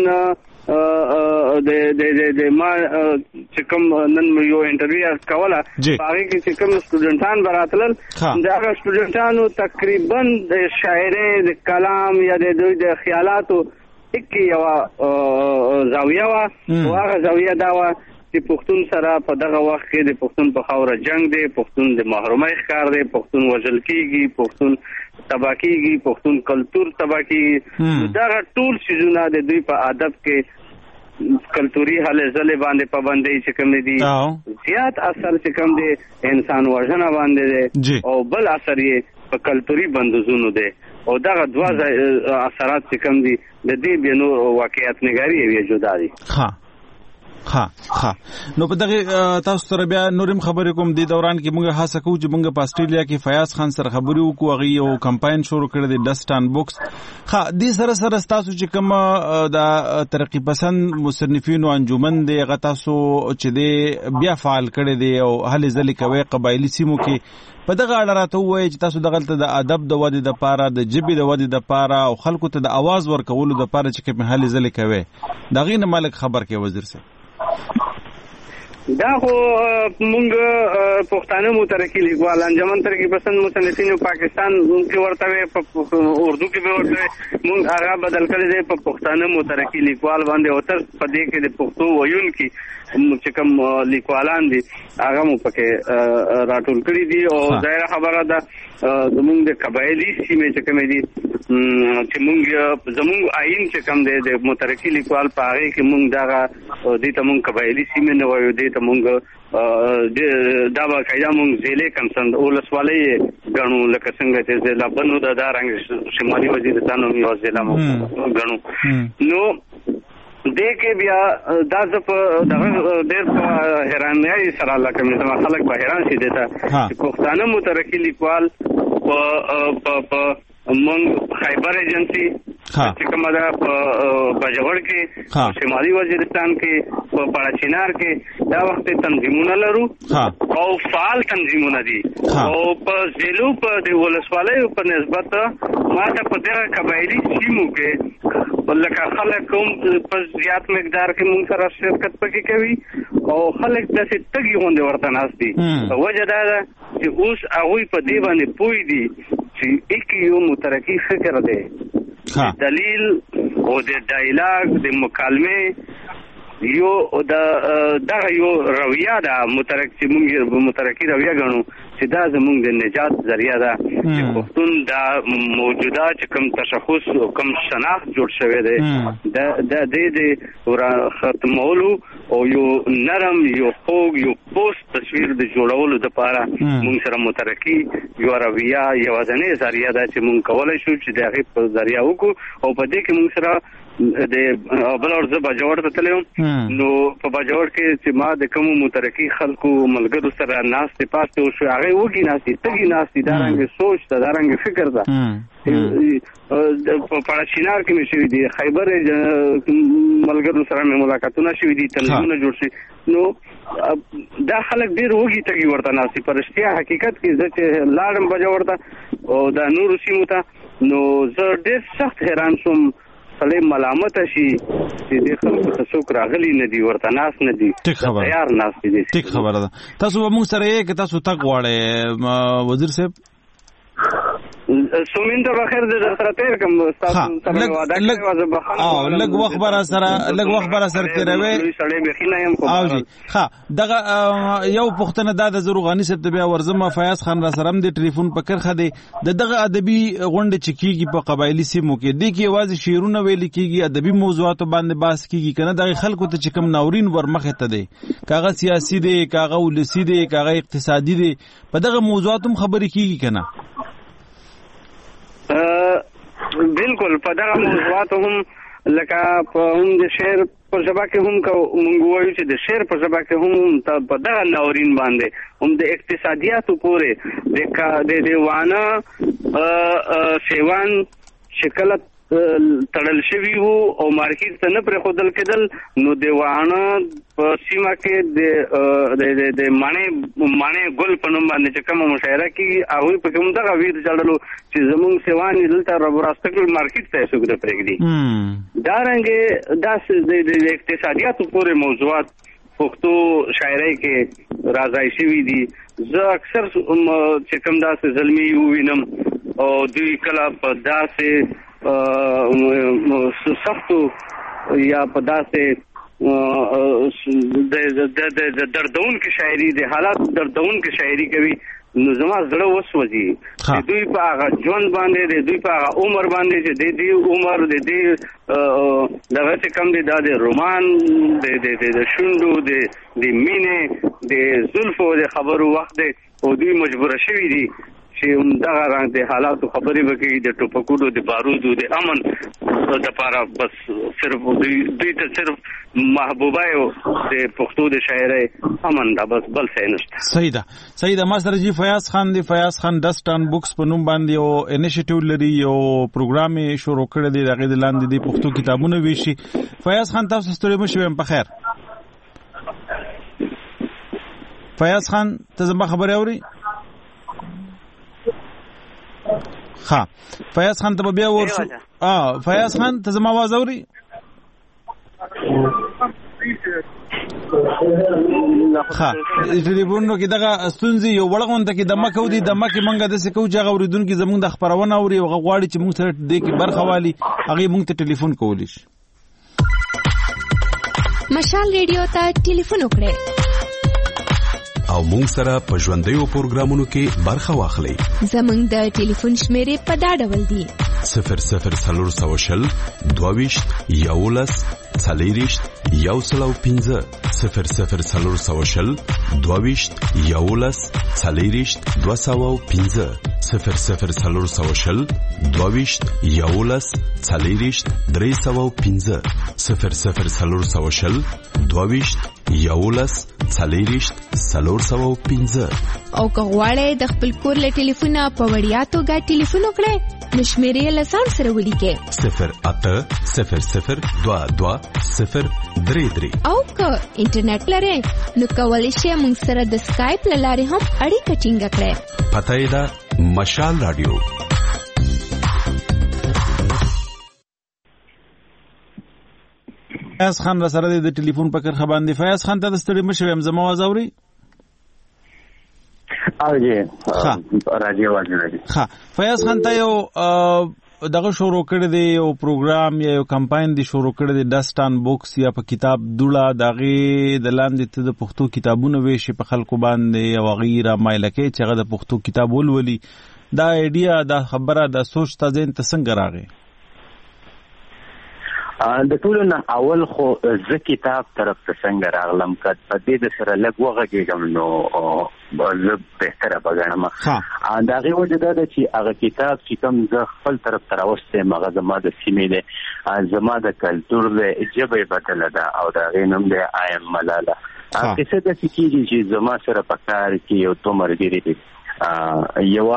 د ما چې کوم نن یو انټرویو کوله هغه کې چې کوم سټوډنټان براتلل دا سټوډنټانو تقریبا د شاعري د کلام یا د دوی د خیالاتو کې یو زاویه وا او هغه زاویه دا وا چې پښتون سره په دغه وخت کې د پښتون په خاوره جنگ دی پښتون د محرومۍ ښکار دی پښتون وژل کیږي پښتون تباہ کیږي پښتون کلتور تباہ کیږي دغه ټول شیزونه د دوی په ادب کې کلتوري هلې ځلې باندې پابندۍ چې کوم دي زیات اثر چې کوم دي انسان وژنه باندې دی او بل اثر یې په کلتوري بندوزونو دی او دغه دوا اثرات چې کوم دي د دې بینو واقعیت نگاري یې جدا دي. ها نو په دغه تاسو سره بیا نورم خبرې کوم د دوران کې موږ هڅه کوو چې موږ په استرالیا کې فیاض خان سره خبرې وکړو هغه یو کمپاین شروع کړی دی ډسټان بوکس د سره تاسو چې کوم د ترقی پسند مصنفینو انجمن دی هغه تاسو چې دی بیا فعال کړی دی او هلې ځلې کوي قبایلی سیمو کې په دغه اړه راته وایي چې تاسو دغه د ادب د ودې د پاره د جبې د ودې د پاره او خلکو ته د आवाज ورکولو د پاره چې کوم هلې ځلې کوي دغه نه مالک خبر کې وزیر صاحب دا خو مونږ پښتانه مترقی لیکوال انجمن ترقی پسند مصنفینو پاکستان کې ورته په اردو کې به ورته مونږ هغه بدل کړی دی په پښتانه مترقی لیکوال باندې او تر په دې کې د پښتو ویون کې چې کوم لیکوالان دي هغه مو پکې راټول کړی دي او ظاهر خبره ده زمونږ د قبایلی سیمې چې کوم دي چې مونږ زمونږ آئین چې کوم دی د مترقی لیکوال په هغه کې مونږ دغه دې ته مونږ قبایلی سیمې نه وایو دې ته مونږ دا باقاعده مونږ ضلع کمسند ولسوالۍ غنو لکه څنګه چې ضلع بنو د دارنګ شمالي وزیرستان یو ضلع مو غنو نو دې کې بیا دا په دغه ډېر په حیرانۍ سره لکه مثلا خلک په حیران شي دي چې پښتانه مترقی لیکوال په مونږ خیبر ایجنسی چې کومه ده په بجوړ کې شمالي وزیرستان کې په پړاچینار کې دا وخت تنظیمونه لرو او فعال تنظیمونه دي او په ضلعو په د ولسوالیو په نسبت ماته په دغه قبایلی سیمو کې لکه خلک کوم په زیات مقدار کې مونږ سره شرکت پکې کوي او خلک داسې تګي غونډې ورته ناست دي وجه دا ده چې اوس هغوی په دې باندې پوه دي چې یک یو مترقی فکر دی دلیل او د ډایلاګ د مکالمه یو دغه یو رویه ده مترقی رویه ګڼو چې دا زموږ د نجات ذریعہ ده چې پښتون دا موجوده چې کوم تشخص او کوم شناخت جوړ شوی دی د ختمولو او یو نرم یو خوږ یو پوسټ تصویر د جوړولو لپاره موږ سره مترقي یو رویه یو ځنې ذریعہ ده چې موږ کولای شو چې دغه په ذریعہ وکړو او په دې کې موږ سره د بل ورځ بجوړ ته تلم نو په بجوړ کې چې ما د کوم مترقي خلکو ملګرو سره ناستې پاتې او شو هغه وګی ناستې تګي ناستې دا رنګ سوچ دا رنګ فکر ده په پړاشینار کې مې شوې دي خیبر ملګرو سره مې ملاقاتونه شوې دي تلفونونه جوړ شي نو دا خلک ډېر وګی تګي ورته ناستې پرشتیا حقیقت کې چې لاړم بجوړ ته او دا نور سیمو ته نو زه ډېر سخت حیران شوم سړی ملامت شي چې د خلکو ته څوک راغلي نه دي ورته ناس نه دي تیار ناس دي ټیک خبره ده تاسو به موږ سره یې که تاسو تک غواړئ وزیر صاحب سومینده بخیر د سره تیر کوم تاسو سره وعده کړی و زه بخښنه لږ وخت بر سره تیروي سړی بخینه يم خو ها دغه یو پښتنه د زروغانی صاحب ته بیا ورزمه فیاض خان را سره د ټلیفون په کرخه دی دغه ادبي غونډه چکیږي په قبایلی سیمو کې د کی आवाज شعرونه ویل کیږي ادبي موضوعات باندې بحث کیږي کنه د خلکو ته چې کوم ناورین ورمخه ته دی کاغه سیاسي دی کاغه ولسی دی کاغه اقتصادي دی په دغه موضوعاتم خبرې کیږي کنه بالکل په دغه موضوعات هم لکه په هم د شعر په ژبه کې هم مونږ وایو چې د شعر په ژبه کې هم په دغه ناورین باندې هم د اقتصادیاتو پورې د دیوانه سیوان شکل تړل شوی وو او مارکیټ ته نه پرې خودل کېدل نو دیوانه په سیمه کې د معنی ګل په نوم باندې چې کوم مشاعره کې هغه په کوم دغه ویر چړلو چې زموږ سیوان دلته ربراستکل مارکیټ ته څوک د پرېږدي دا رنګ د اقتصادیاتو پورې موضوعات پښتو شاعرۍ کې راځي شوی دي زه اکثر چې کوم داسې زلمی وینم او دوی کله په داسې سختو یا په داسې د دردون کې شاعري د حالات دردون کې شاعري کوي نو زما زړه وسوځي دوی په هغه ژوند باندې دوی په هغه عمر باندې چې د دې عمر د دې دغه څه کم دي د رومان د شوندو د مینې د زلفو د خبرو وخت او دوی مجبور شوي دي چې دغه رنګ د حالاتو خبرې وکړي د ټوپکونو د بارودو د امن لپاره بس صرف دوی ته صرف محبوبه او د پښتو د شاعرۍ امن دا بس بل څه نشته صحیح ده ما سره جی فیاض خان دستان بوکس په نوم باندې یو انیشیټیو لري یو پروګرام شروع کړی دی دغه د لاندې د پښتو کتابونه ویشي فیاض خان تاسو ستړي مشوي په خیر فیاض خان ته زما خبرې اوري ها فیاض خان ته بیا ورسو فیاض خان ته زما आवाज اوري ها ټلیفون کې دغه استونزي یو وړغونته کې د مکو دي د مکه منګه د سکو چې غوریدونکو زمونږ د خبرونه اوري او غواړي چې موږ سره دې کې برخه والی هغه موږ ته ټلیفون کولی شي مشال ریډیو ته ټلیفون وکړئ او مونږ سره په ژوندیو پروګرامونو کې برخه واخلئ زمونږ د ټلیفون شمیرې په دا ډول دي 00 22 11 40 115 00 22 11 40 215 00 22 11 40 315 00 22 11 40 315 او که غواړئ د خپل کور له ټلیفونه په وړیا توګه ټلیفون وکړئ نو شمیرې له ځان سره ولیکئ 080022 او که انټرنیټ لرئ نو کولی شئ موږ سره د سکایپ له لارې هم اړیکه ټینګه کړئ پته یې ده مشال رادیو فیاض خان را سره د ټلیفون په کرخه باندې فیاض خان ته د ستړي مشوي هم زما आवाज اوري راځي ها فیاض خان ته یو دغه شروع کړی دی یو پروګرام یا یو کمپاین دی شروع کړی دی دستان بوکس یا په کتاب دوړه دغه د لاندې ته د پښتو کتابونه ویشي په خلکو باندې او غیره مایلکه چې هغه د پښتو کتاب ولولي دا ایډیا دا خبره دا سوچ تا ځین ته څنګه راغی د ټولو نه اول خو زه کتاب طرف ته څنګه راغلم کد په دې د سره لږ وغږېږم نو زه بهتره بګڼم دا غي وجه دا چې هغه کتاب چې کوم زه خپل طرف ته راوستم هغه زما د سیمې دی زما د کلتور دی ژبه بدله ده او دا غي نوم دی ایم ملاله کیسه د سکیږي چې زما سره په کار کې یو تومرګری دی یو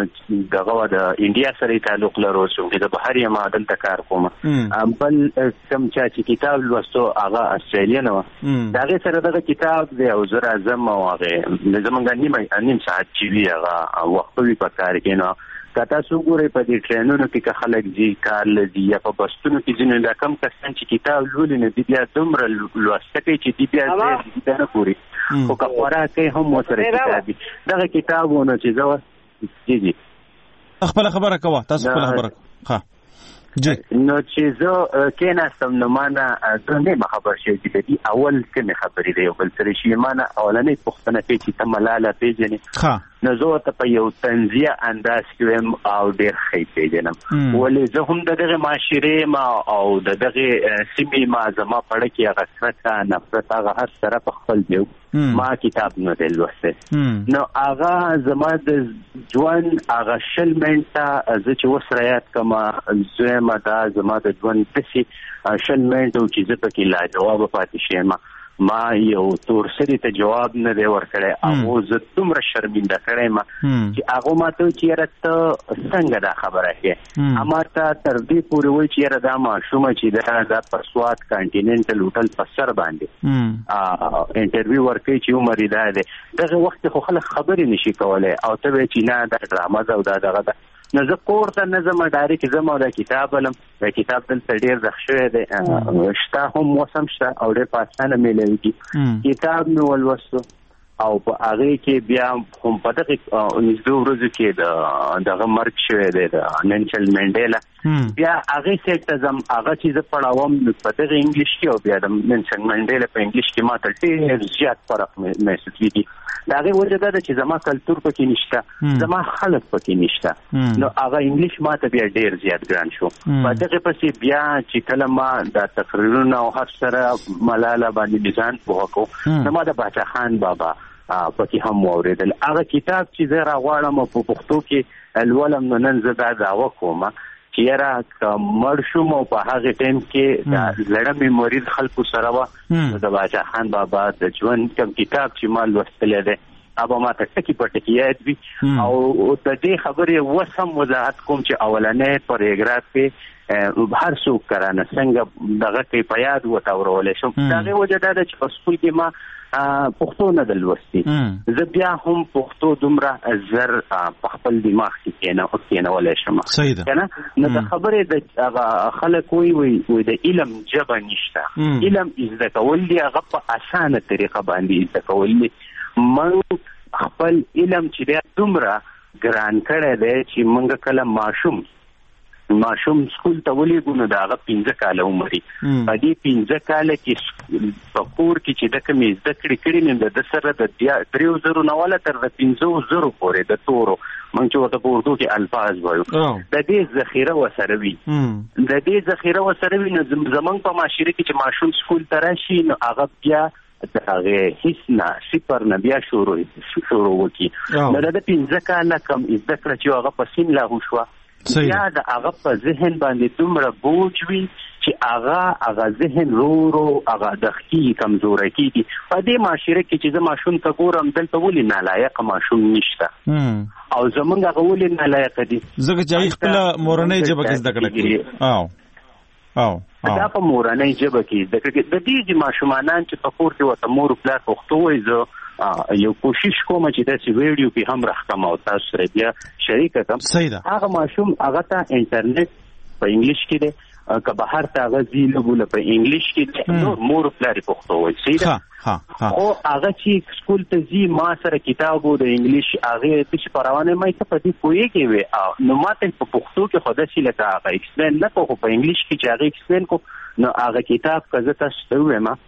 دغه د انډیا سره تعلق لرو چې د بهر یم عدل کار کوم بل کوم چې کتاب لوستو هغه استرالیا نو دغه سره دغه کتاب دی او زه راځم او هغه زمونږ نیم ساعت چې وی هغه وخت په کار کې نو کته سو ګورې په دې ټرینونو کې خلک دي کار لدی یا په بسونو کې ځینې دا کم کسان چې کتاب لولي نه دي بیا دومره لوسته کوي چې دی بیا دې نه پوری او کفاره کوي هم وسره کتابي دغه کتابونه چې زه جی خپل خبره کوه تاسو خپل خبره ها جی نو چې زه کېناستم نو معنا څنګه خبر شي چې دی اول څه خبرې دی او بل څه شي معنا اولنې پښتنه کې چې تملاله پیژنې ها نو زه ته په یو تنزیه انداز کې او ډېر ښه پیژنم ولې زه هم دغه معاشره ما او دغه سیمې ما زما پړه کې هغه څه نفرت هغه هر طرف خپل دی ما کتاب نه دلوسته نو هغه زما د ژوند هغه شلمنټه زه چې وسریات کما زه ما دا زما د ژوند دسي شلمنټ او چې زه پکې لا جواب پاتې شم ما یو تورسری ته جواب نه دی ورکړی او زه دومره شرمنده کړم چې هغه ماته چې راته څنګه دا خبره کې اما ته تر دې پورې وای چې را دا ماشومه چې دا پسواد کانټیننټل هوټل په سر باندې انټرویو ورکړي چې عمر یې ده دغه وخت خو خلک خبرې نشي کولای او ته چې نه دا ډرامه ده او دا دغه نو زه کور ته نه ځم ډایرکټ ځم او دا کتاب علم دا کتاب دلته ډېر ځخ شوی دی شته هم موسم شته او ډېر په اسانه میلېږي کتاب مې ولوستو او په هغه کې بیا هم په دغه نږدې ورځو کې دغه مرګ شوی دی د ننشل منډیلا بیا هغه سیټ ته ځم هغه چې زه پړاوم په دغه انګلیش کې او بیا د ننشل منډیلا په انګلیش کې ماته ډېر زیات فرق محسوس کېږي دا هغه وجه ده چې زما کلتور پکې نشته زما خلک پکې نشته نو هغه انګلیش ماته بیا ډېر زیات ګران شو په دغه پسې بیا چې کله ما د تقریرونو او هر سره ملاله باندې میزان پوهکو نو ما د باچا خان بابا پکې هم واوریدل هغه کتاب چې زه راغواړم په پښتو کې الولم نو نن زه دا دعوه کوم چې یاره مړ شوم او په هغه ټایم کې د زړه میموریز خلکو سره و د باچا خان بابا د ژوند کوم کتاب چې ما لوستلی دی هغه ما ته ټکي په ټکي یاد وي او د دې خبرې وسم وضاحت کوم چې اولنې پاراګراف کې هر څوک کرانه څنګه دغه کې په یاد وتاورولې شم دغه وجه دا چې په سکول کې ما پښتو نه دلوستي زه بیا هم پښتو دومره زر په خپل دماغ کې کېنولای شم کنه نو د خبرې د خلک وي د علم جبه نشته علم زده کول دی هغه په اسانه طریقه باندې زده کول دي من خپل علم چې دومره ګران کړی دی چې موږ کله ماشوم سکول ته ولېږو نو د هغه 15 کاله عمر په دې 15 کاله کې په کور کې چې د کومې زده کړې کړې نو د سره د 3000 نه ولا تر 500 پورې د تورو موږ چې ورته په اردو کې الفاظ وایو د دې ذخیره وسره وي نو زمونږ په معاشره کې چې ماشوم سکول ته راشي نو هغه بیا دغه هیڅ نه صفر نه بیا شروع وکړي نو د 15 کاله کم زده کړه چې هغه په سین لاهو شوه یا د هغه په ذهن باندې دومره بوج وي چې هغه ذهن رو هغه دخی کمزوری کیږي په دې معاشره کې چې زه ماشوم ته ګورم دلته ولې نالایق ماشوم نشته او زمونږ هغه ولې نالایق دي ځکه چې خپل مورنۍ ژبه کې زده کړه کوي دا په مورنۍ ژبه کې زده کړه د دې ماشومانان چې په کور کې وته مور پلار پښتو وایي زه یو کوشش کوم چې داسې ویډیو په هم راخم او تاسو سره بیا شریک کړم هغه ماشوم هغه ته انټرنیټ په انګلیش کې دی که بهر ته هغه زی لګول په انګلیش کې نو مور پلار پښتو وایي او هغه چې سکول ته زی ما سره کتابو د انګلیش هغه چې پروانه مې ته پدې کوی وي نو ماته په پښتو کې خدا شي لکه هغه ایکسپلین نه کوو په انګلیش کې چې هغه ایکسپلین کو نو هغه کتاب کزه تاسو ته وایم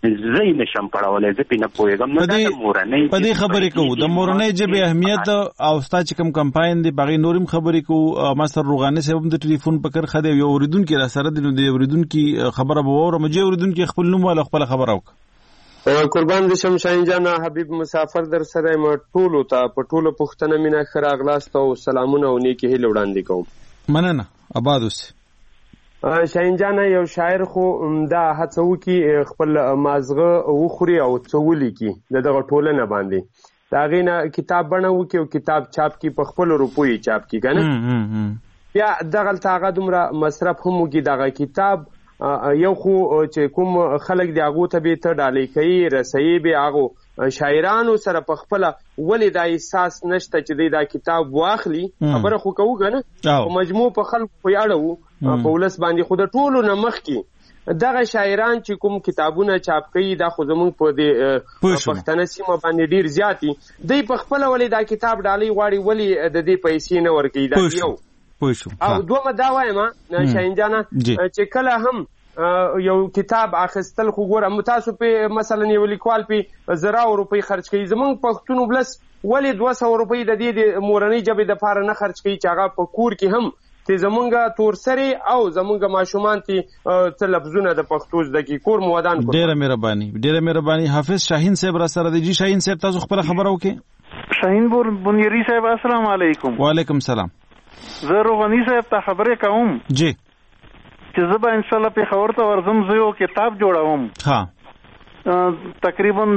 زه نشم پړولای، زه پې نه پوهېږم. نو دا د مورنۍ په دې خبرې کوو د مورنۍ ژبې اهمیت او ستا چې کوم کمپاین دی په هغې نورم خبرې کوو. ما سره روغاني صاحب هم د ټلیفون په کرښه دی، یو اورېدونکي را سره دی، نو د اورېدونکي خبره به واورم. چې اورېدونکي خپل نوم والا خپله خبره وکړه. قربان دې شم شاهین جان، حبیب مسافر در سره یم. ټولو ته په ټولو پوښتنه مینه ښه راغلاست او سلامونه او نیکې هیلې وړاندې کوم. مننه، آباد اوسې. شاهین جان، یو شاعر خو دا هڅه وکړي خپل مازغه وخوري او څه ولیکي د دغه ټولنه باندې، د هغې نه کتاب بڼه وکړي او کتاب چاپ کړي، په خپلو روپو یې چاپ کړي که نه. بیا دغلته هغه دومره مصرف هم وکړي دغه کتاب. یو خو چې کوم خلک د هغو ته به ته ډالۍ کوي، رسوي به هغو شاعرانو سره په خپله ولې دا احساس نشته چې دی دا کتاب واخلي. خبره خو کوو که نه، په مجموع په خلکو پې اړوو په ولس باندې. خو د ټولو نه مخکې دغه شاعران چې کوم کتابونه چاپ کوي دا خو زمونږ په دې پښتنه سیمه باندې ډېر زیات دي. دی په خپله ولې دا کتاب ډالۍ غواړي، ولې د دې پیسې نه ورکوي؟ دا یو. او دومه دا وایم شاهین جانه چې کله هم یو کتاب اخیستل خو ګوره تاسو په مثلا یو لیکوال په 1000 روپۍ خرج کوي، زمونږ پښتون ولس ولې 200 روپۍ د دې د مورنۍ ژبې دپاره نه خرج کوي چې هغه په کور کې هم ته زمونږ تورسرې او زمونږ ماشومان ته څه لفظونه د پښتو زده کړي، کور مو ودان کړو. ډېره مهرباني. حافظ شاهین صاحب را سره دی. جی شاهین صاحب تاسو خپله خبره وکړئ. شاهین بنیری صاحب السلام علیکم. وعلیکم السلام. زه روغني صاحب ته خبرې کوم جی چې زه به انشاءالله پېښور ته ورځم. زه یو کتاب جوړوم، تقریبا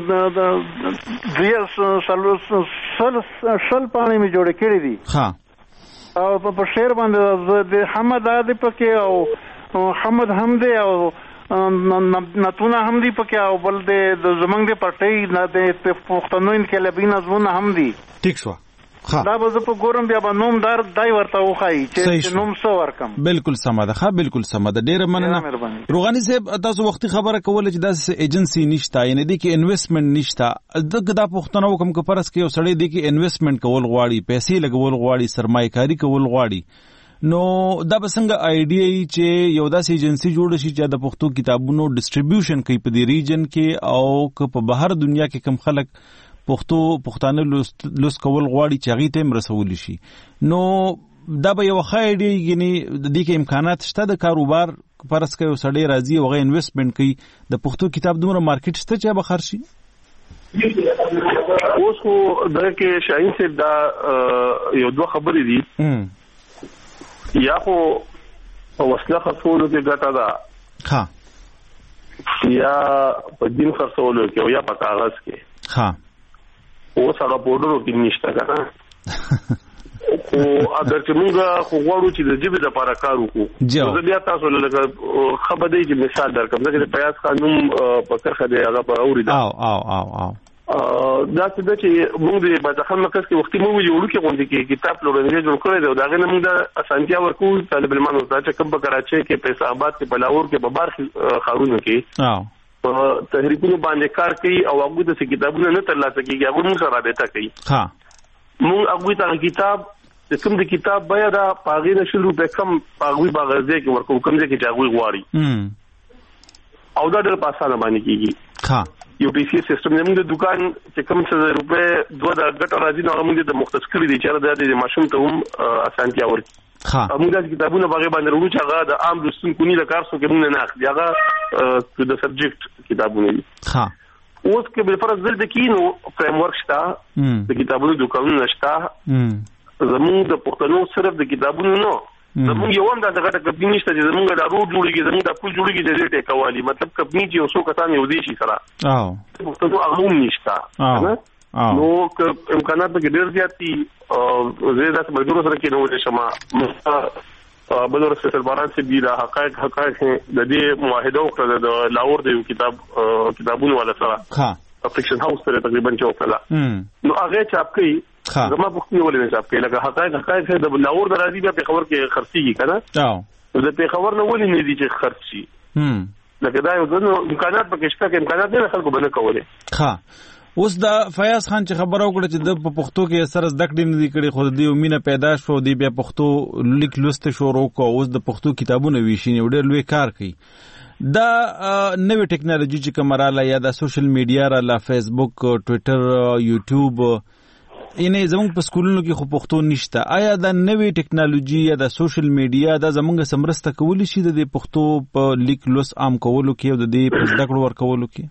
100 پاڼې مې جوړې کړې دي او په شعر باندې د حمد عادي پکې او حمد هم دی او نتونه هم دی پکې او بل د زمنګ د پټۍ د پښتنو انقلابي نظمونه هم دي. ٹھیک شو. دا به زه په ګورم بیا به نوم دای ورته وښایي چې نوم څه ورکم. بالکل سمه ده، بالکل سمه ده. ډېره مننه. روغاني صاحب تاسو وختي خبره کوله چې داسې ایجنسي نشته، یعنې دې کې انویسټمنټ نشته. دغه دا پوښتنه وکړم که فرض کې یو سړی دې کې انویسټمنټ کول غواړي، پیسې لګول غواړي، سرمایه کاري کول غواړي، نو دا به څنګه آیډیا وي چې یو داسې ایجنسي جوړه شي چې د پښتو کتابونو ډسټریبیوشن کوي په دې ریجن کې، او که په بهر دنیا کې کوم خلک پښتانه لوست کول غواړي چې هغې ته یې رسولی شي، نو دا به یوه ښه آیډیا وي. یعنې د دې کې امکانات شته د کاروبار. فرض که یو سړی راځي او هغه انویسټمنټ کوي، د پښتو کتاب دومره مارکیټ شته چې به خرڅ شي؟ اوس خو دغه کې شاهین صاحب دا یو دوه خبرې دي. یا خو په وسله خرڅولو کې ګټه ده، یا په دین خرڅولو کې، او یا په کاغذ کې. اوس هغه بورډرو کې نشته که نه. خو اگر چې موږ خو غواړو چې د ژبې دپاره کار وکړو، زه بیا تاسو لکه ښه به دی چې مثال درکړم. ځکه چې پیاز خان نوم په کرښه دی، هغه به اورېده. داسې ده چې موږ د بازرخان مرکز کې وختي موږ یو وړوکې غونډې کې کتاب پلورنځی جوړ کړی دی، او د هغې نه موږ د اسانتیا ورکوو طالب علمانو ته چې کوم په کراچۍ کې، په اسلام آباد کې، په لاهور کې، په بار ښارونو کې تحریکونو باندې کار کوي او هغوی ته څه کتابونه نه ترلاسه کېږي، هغوی موږ سره رابطه کوي. موږ هغوی ته کتاب چې کوم د کتاب بیه ده په هغې نه 100 روپۍ کم په هغوی په هغه ځای کې ورکوو، کوم ځای کې چې هغوی غواړي، او دا ډېر په اسانه باندې کېږي. یو پیسې سیسټم دی. موږ د دوکان چې کوم څه روپۍ دوه د ګټه راځي، نو هغه موږ د مختص کړي دي چې د ماشوم ته هم اسانتیا ورکړي. موږ داسې کتابونه په هغې باندې راوړو چې هغه د عام لوستونکو نه د کار څوک موږ نه اخلي، هغه د سبجیکټ کتابونه دي. اوس که بالفرض دلته کې نو فریم ورک شته، د کتابونو دوکانونه شته. زمونږ د پښتنو صرف د کتابونو نه، زمونږ یو هم داسې غټه کمپني نشته چې زمونږ دا روډ جوړېږي، زمونږ دا پل جوړېږي د دې ټیکوالي، مطلب کمپني چې یو څو کسان یو دی شي سره پښتنو هغه هم نشته. نو که امکانات پکې ډېر زیات دي، زه داسې ملګرو سره کېنولی شم. بل ورځ فیصل باران صاحب دي، دا حقایق د دې معاهده وکړه د لاهور د یو کتابونو والا سره، فکشن هاوس سره تقریبا چې وکړله، نو هغې چاپ کوي. زما پوښتنې ولې نه چاپ کوي؟ لکه حقایق د لاهور د راځي، بیا پېښور کې خرڅېږي که نه، د پېښور نه ولې نه دي چې خرڅ شي؟ لکه دا یو ځل امکانات پکې شته، که امکانات نه خلکو به نه کولی. اوس دا فیاض خان چې خبره وکړه چې د په پښتو کې سره زده کړې نه دي کړې، خو د دې مینه پیدا شوه، دی بیا پښتو لیک لوست شروع کړه، اوس د پښتو کتابونه ویشي، یو ډېر لوی کار کوي. دا نوې ټیکنالوژي چې کومه رااله یا د سوشل میډیا رااله فیسبوک ټویټر یوټیوب یعنې زموږ په سکولونو کې خو پښتو نشته آیا دا نوې ټیکنالوژي یا د سوشل میډیا دا زموږ سره مرسته کولی شي د پښتو په لیک لوست عام کولو کې او د دې په زده کړو ورکولو کې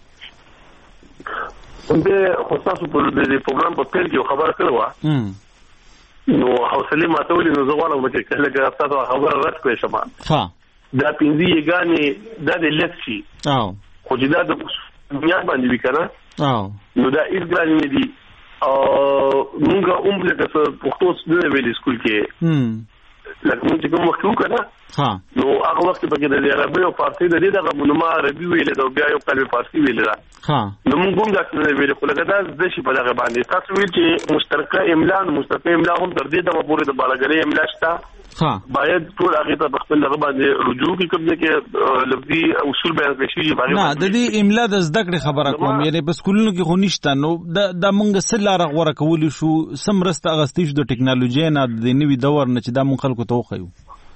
د خو تاسو په دې پروګرام په پیل کې خبره کړو نو حوصله ماتولې نو زه غواړم چې کله تاسو خبره رد کړئ شمه دا پنځه یګانې دا د لکشي خو چې دا د دنیا باندې وکړه نو دا ایزګران نه دي مونږه عمر د پښتو د ویل سکول کې لکه مونږ چې کوم وخت وکړه نو هغه وخت په د عربي او فارسي د دې دغه مونږه عربي ویل دا بیا یو کلمه فارسي ویل دا نو مونږ هم دا څه ویل خو لکه دا د شي په دغه باندې تاسو ویل چې مشترکه املا هم تر دې د پورې د بالغري املا شته باید ټول هغه ته خپل دغه باندې رجوع کوم کې لفظي اصول بیان کړي باندې نه د دې املا د زده کړې خبره کوم یعنی په سکولونو کې خو نشته نو د مونږ سره غوړه کولی شو سمرسته اغستې شو د ټیکنالوژي نه د نوي دور نه چې دا مونږ خلکو ته وخیو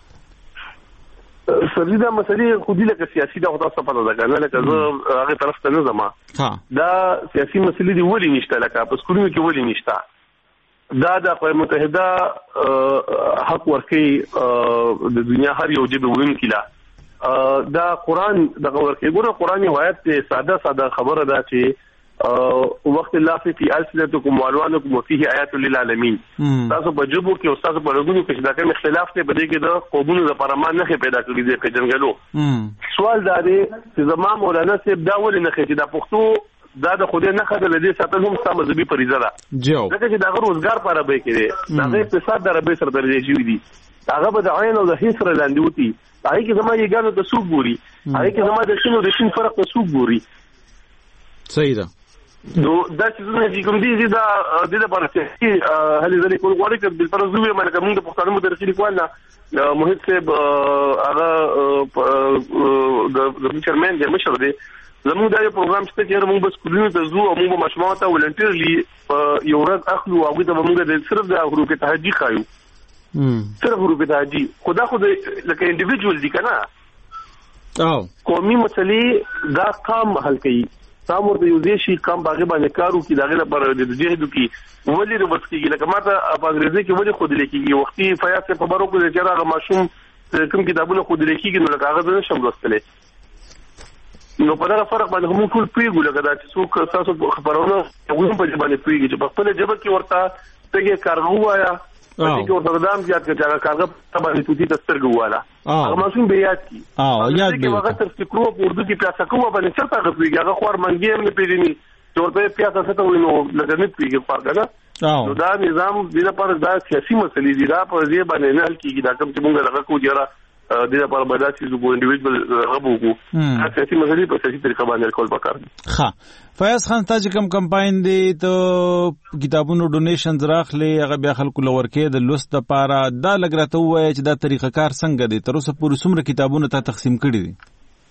سړي دا مسلې خو دې لکه سیاسي دا خو تاسو په لږه نه لکه زه هغه طرف ته نه ځم دا سیاسي مسلې دی ولې نشته لکه په سکولونو کې ولې نشته دا د اقوام متحده حق ورکي د دنیا هر یو جبه وینکی لا دا قران دغه ورکي ګوره قرآني آیات ساده خبره ده چې وقت الله فی السنتکم والوانکم وفيه آیات للعالمین تاسو په جبو کې استاد په لګونو کې دا کوم اختلاف ته بده کې د قومونو د پرمان نه پیدا کړی دی په جنګلو سوال دا دی چې زمام مولانا صاحب دا ولې نه خېږي دا پښتو دا د خوده نه خدای لدی ساتل هم سم مذهبي فریضه ده ځکه چې دا روزګار پر به کړي دا اقتصاد در به سره درځي شوی دي هغه به د عین او د هیڅ سره لاندې وتی هغه کې زما یې ګانو د سوق ګوري هغه کې زما د شنو د شین فرق د سوق ګوري صحیح ده نو دا چې زه کوم دي دا د لپاره چې هلي ځلې کول غواړي چې بل فرض وي مله کوم د پښتنو مدرسې لیکوال محیط صاحب هغه د چیرمن د مشر دی زموږ دا یو پروګرام شته چې موږ بس کولونو ته زو او موږ مشموعه ته ولنټیرلی یو ورځ اخلو او موږ د صرف د حروف تهجی خایو صرف حروف تهجی خدا خو لکه انډیویډوال دي کنه قومي مسلې دا قام حل کوي قام ورته یو ځای قام باغې باندې کارو کې داغه لپاره د جهادو کې ولې روبس کېږي لکه ماته په انګریزي کې ولې خود لیکيږي وختي فیاض په خبرو کې چې راغه ماشوم کوم کتابونه خود لیکيږي نو لکه هغه نه شم لوستلې نو په دا فرق باندې هم ټول پیګو لګا دا چې څوک تاسو خبرونه یو په باندې پیګي چې په خپل جبه کې ورته ته کارغو وایا چې ورته دام زیات کې چې کارغه په باندې توتی تسترګو والا هغه ماشوم به یاد کی یاد به هغه تر فکرو په اردو کې پیاسه کوه باندې چرته غوږی هغه خور منګي هم نه پیژني چې ورته پیاسه څه ته وینو لکه نه پیګي فرق ده نو دا نظام د لپاره دا سیاسي مسلې دي دا په دې باندې نه حل کیږي دا کوم چې موږ دغه کو جره د لپاره باید چې زه انډیویډوال غوږو اساسي مسلې په سیاسي طریقه باندې کول پکار دي ښه فیاض خان تاسو کوم کمپاین دی ته کتابونو ډونیشنز راخلي هغه بیا خلکو لور کې د لوست لپاره دا لګرته وای چې دا طریقه کار څنګه دی تر اوسه پورې څومره کتابونه ته تقسیم کړي دي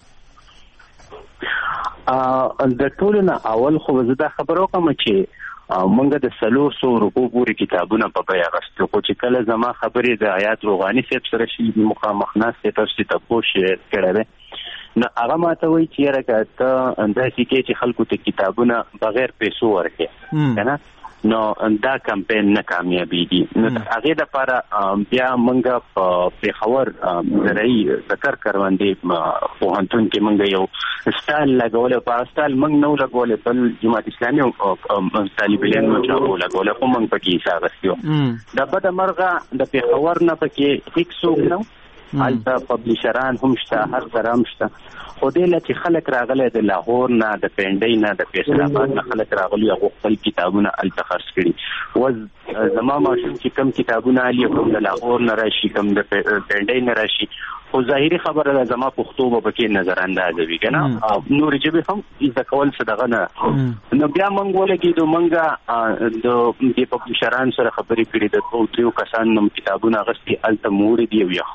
د ټولو نه اول خو زه دا خبرو کوم چې مونږ د 300 روپو پورې کتابونه په بیه غوښتو خو چې کله زما خبرې د آیات روغاني صاحب سره شي مخامخ نه ستاسو ته پوښتنه کړې نو هغه ماته وایي چې راکته انداسې کې چې خلکو ته کتابونه بغیر پیسو ورکړي کنه نو دا کمپاین نه کامیابیږي نو هغه د لپاره بیا مونږ په پیښور درای ذکر کروندې په هانتون کې مونږ یو سټایل لګول په سټایل مونږ نو لګول په جماعت اسلامي او طالبان نو چاو لګول په مونږ پکې حساب استیو د بده مرغه د پیښور نه پکې هیڅ څوک نو البته پبلشران هم شته هر طرف شته خو دې لته خلک راغله د لاهور نه د پنډۍ نه د فیصل آباد نه خلک راغلي او خپل کتابونه التخص کړي و زما ماشوم چې کم کتابونه علي کوم د لاهور نه راشي کم د پنډۍ نه راشي خو ظاهري خبره ده زما پښتو به پکې نظر انداز وي کنه نور جبه هم د کول صدقه نه نو بیا مونږ ولګي مونږه د پبلشران سره خبرې کړې د او تریو کسان نوم کتابونه غستي الته مور دی او خو دې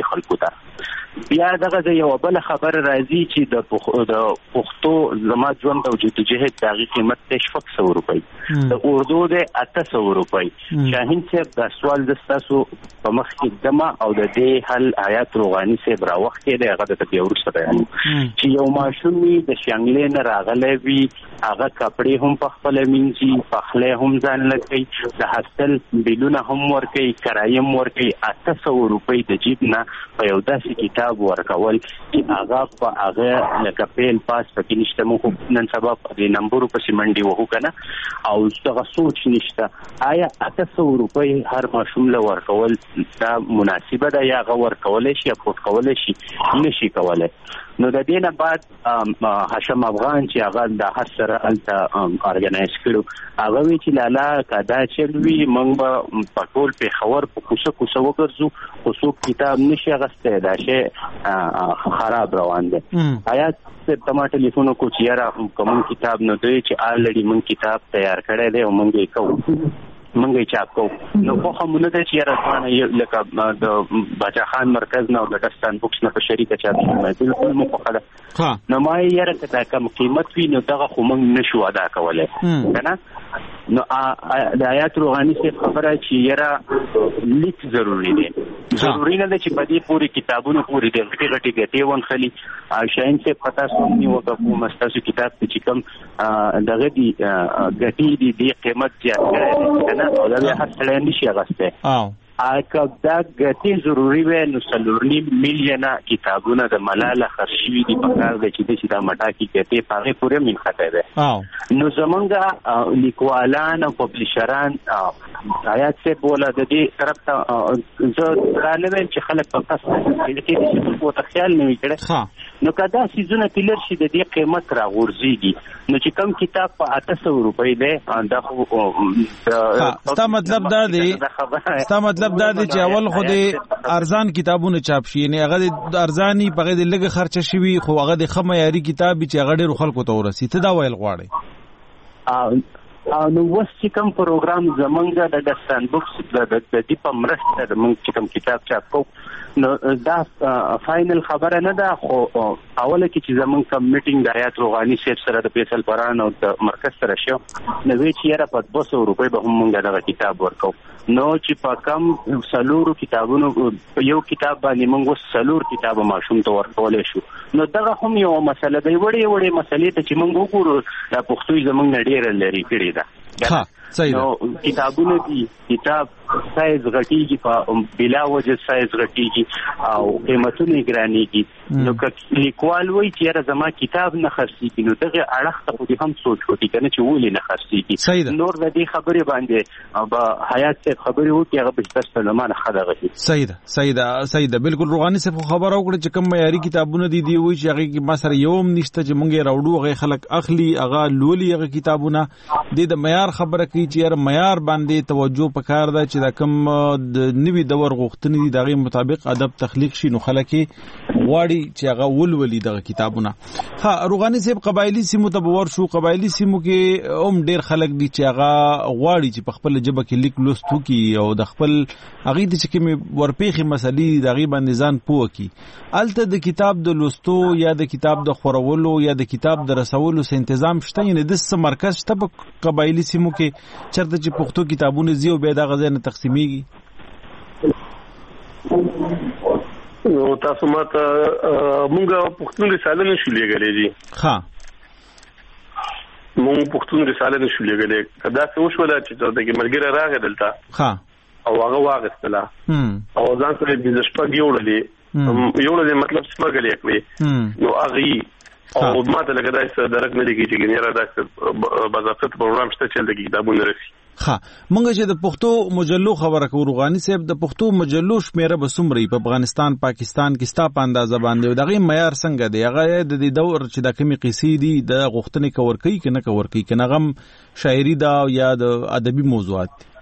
دي خلکو ته. بیا دغه یو بل خبر راځي چې د پښتو زما ژوند او جدوجهد د هغې قیمت دی 600 روپۍ، د اردو دی 800 روپۍ. شاهین صاحب دا سوال د ستاسو په مخ کې دمه او د دې حل حیات روغاني صاحب راوښتی دی، هغه درته بیا وروسته بیانوم. چې یو ماشوم د شانګلې نه راغلی وي، هغه کپړې هم پخپله مینځي، پخلی هم ځان له کوي، د هاسټل بیلونه هم ورکوي، کرایه هم ورکوي. 800 روپۍ د جیب نه په یو داسې کتاب ورکول چې هغه په هغه لکه پیل پاس پکې نشته. موږ نن سبا په دې نمبرو پسې منډې وهو که نه، او دغه سوچ نشته. آیا 800 روپۍ هر ماشوم له ورکول دا مناسبه ده یا هغه ورکولی شي یا پورت کولی شي؟ نشي کولی. نو د دې نه بعد هاشم افغان چې هغه د هر سره هلته ارګنایز کړو، هغه وی چې لالا که دا چل وي موږ به په ټول پېښور په کوڅه کوڅه وګرځو، خو څوک کتاب نشي اخیستی، دا شی خراب روان دی. آیا صاحب ته ما ټلیفون وکړو چې یاره که مونږ کتاب نه دوی چې آلرډي مونږ کتاب تیار کړی دی او مونږ یې کوو، مونږ یې چاپ کوو. نو خو هم نه دی چې یاره ځوانه لکه د باچا خان مرکز نه او د ډستان بوکس نه په شریکه چاپ شوی، بلکل مو خوښه ده. نو ما یې یاره که دا کم قیمت وي نو دغه خو مونږ نشو ادا کولی که نه. نو د حیات روغاني صاحب خبره چې یاره لیک ضروري دی، ضروري نه ده چې په دې پورې کتابونو پورې د غټې غټې ګټې ونښلي. شاهین صاحب په تاسو هم نیوکه کوم، ستاسو کتاب کې چې کوم دغه دي ګټې دي دې قیمت زیات کړی دی که نه، او دا بیا هر سړی نشي اخیستی. که دا ګټې ضروري وی نو 4.5 میلیونه کتابونه د ملاله خرڅ شوي دي، په کار دی چې دا مټاکي ګټې په هغې پورې هم نښتی دی. نو زمونږ لیکوالان او پبلیشران حیات صاحب وله د دې طرف ته زه دا نه وایم چې خلک په قصد کې چې خلکو ورته خیال نه وي کړی. نو که دا څیزونه کلیر شي د دې قیمت راغورځېږي، نو چې کوم کتاب په 800 روپۍ دی دا خو ستا مطلب دا دی چې اول خو د ارزان کتابونه چاپ شي، یعنی هغه د ارزاني په هغې د لږه خرچه شوي خو هغه د ښه معیاري کتاب وي چې هغه ډېرو خلکو ته ورسي. ته دا ویل غواړې؟ نو اوس چې کوم پروګرام زمونږ د ډستان بوکس د دې په مرسته زمونږ چې کوم کتاب چاپ کوو، نو دا فاینل خبره نه ده، خو اوله کې چې زمونږ کوم میټینګ د حیات روغاني صاحب سره د فیصل پران او د مرکز سره شو، نو وی چې یاره په 200 روپۍ به هم مونږ دغه کتاب ورکو. نو چې په کم 4 کتابونو یو کتاب باندې مونږ اوس 4 کتابه ماشوم ته ورکولی شو. نو دغه هم یو مسله دی، وړې وړې مسلې ته چې مونږ وګورو دا پښتو زمونږ نه ډېره لرې کړې ده. نو کتابونه دي، کتاب سایز غټیږي، په بلا وجه سایز غټیږي او قیمتونه یې ګرانیږي. نو که لیکوال وایي چې یاره زما کتاب نه خرڅېږي، نو دغې اړخ ته خو دې هم سوچ وکړي که نه چې ولې نه خرڅېږي. نور د دې خبرې باندې به حیات صاحب خبرې وکړي، هغه به ستاسو په زمانه ښه دغه شي. صحیح ده بلکل. روغاني صاحب خبره وکړه چې کوم معیاري کتابونه دي وایي چې هغې کې ما سره یو هم نشته چې مونږ یې راوړو، هغې خلک اخلي، هغه لولي هغه کتابونه. دې د معیار خبره کوي چې یاره معیار باندې توجه پکار ده چې دا کوم د نوي دور غوښتنې دي د هغې مطابق ادب تخلیق شي، نو خلک یې غواړي چې هغه ولولي دغه کتابونه. روغاني صاحب قبایلي سیمو ته به ورشو. قبایلي سیمو کې هم ډېر خلک دي چې هغه غواړي چې په خپله ژبه کې لیک لوست وکړي او د خپل هغې ته چې کومې ورپېښې مسلې دي د هغې باندې ځان پوه کړي. هلته د کتاب د لوستو یا د کتاب د خورولو یا د کتاب د رسولو څه انتظام شته؟ یعنې داسې مرکز شته په قبایلي سیمو کې چېرته چې پښتو کتابونه ځي او بیا دغه ځای نه تقسیمېږي؟ نو تاسو ماته مونږ پښتون رساله نشو لېږلی دي. مونږ پښتون رساله نشو لېږلی. که داسې وشوله چې دغې ملګری راغی دلته او هغه واغېستله او ځان سره یې 15 یوړلې مطلب سپږلې کړې، نو هغې او ماته لکه داسې درک نه لګي چې ګنیره داسې بضافت پروګرام شته چې هلته کې کتابونه رسي. مونږ چې د پښتو مجلو خبره کوو روغاني صاحب، د پښتو مجلو شمیره به څومره په افغانستان پاکستان کې ستا په اندازه باندې او د هغې معیار څنګه دی؟ هغه د دې دور چې دا کومې قیسې دي د غوښتنې کور کوي که نه کور کوي، که نه هم شاعري ده یا د ادبي موضوعات دي؟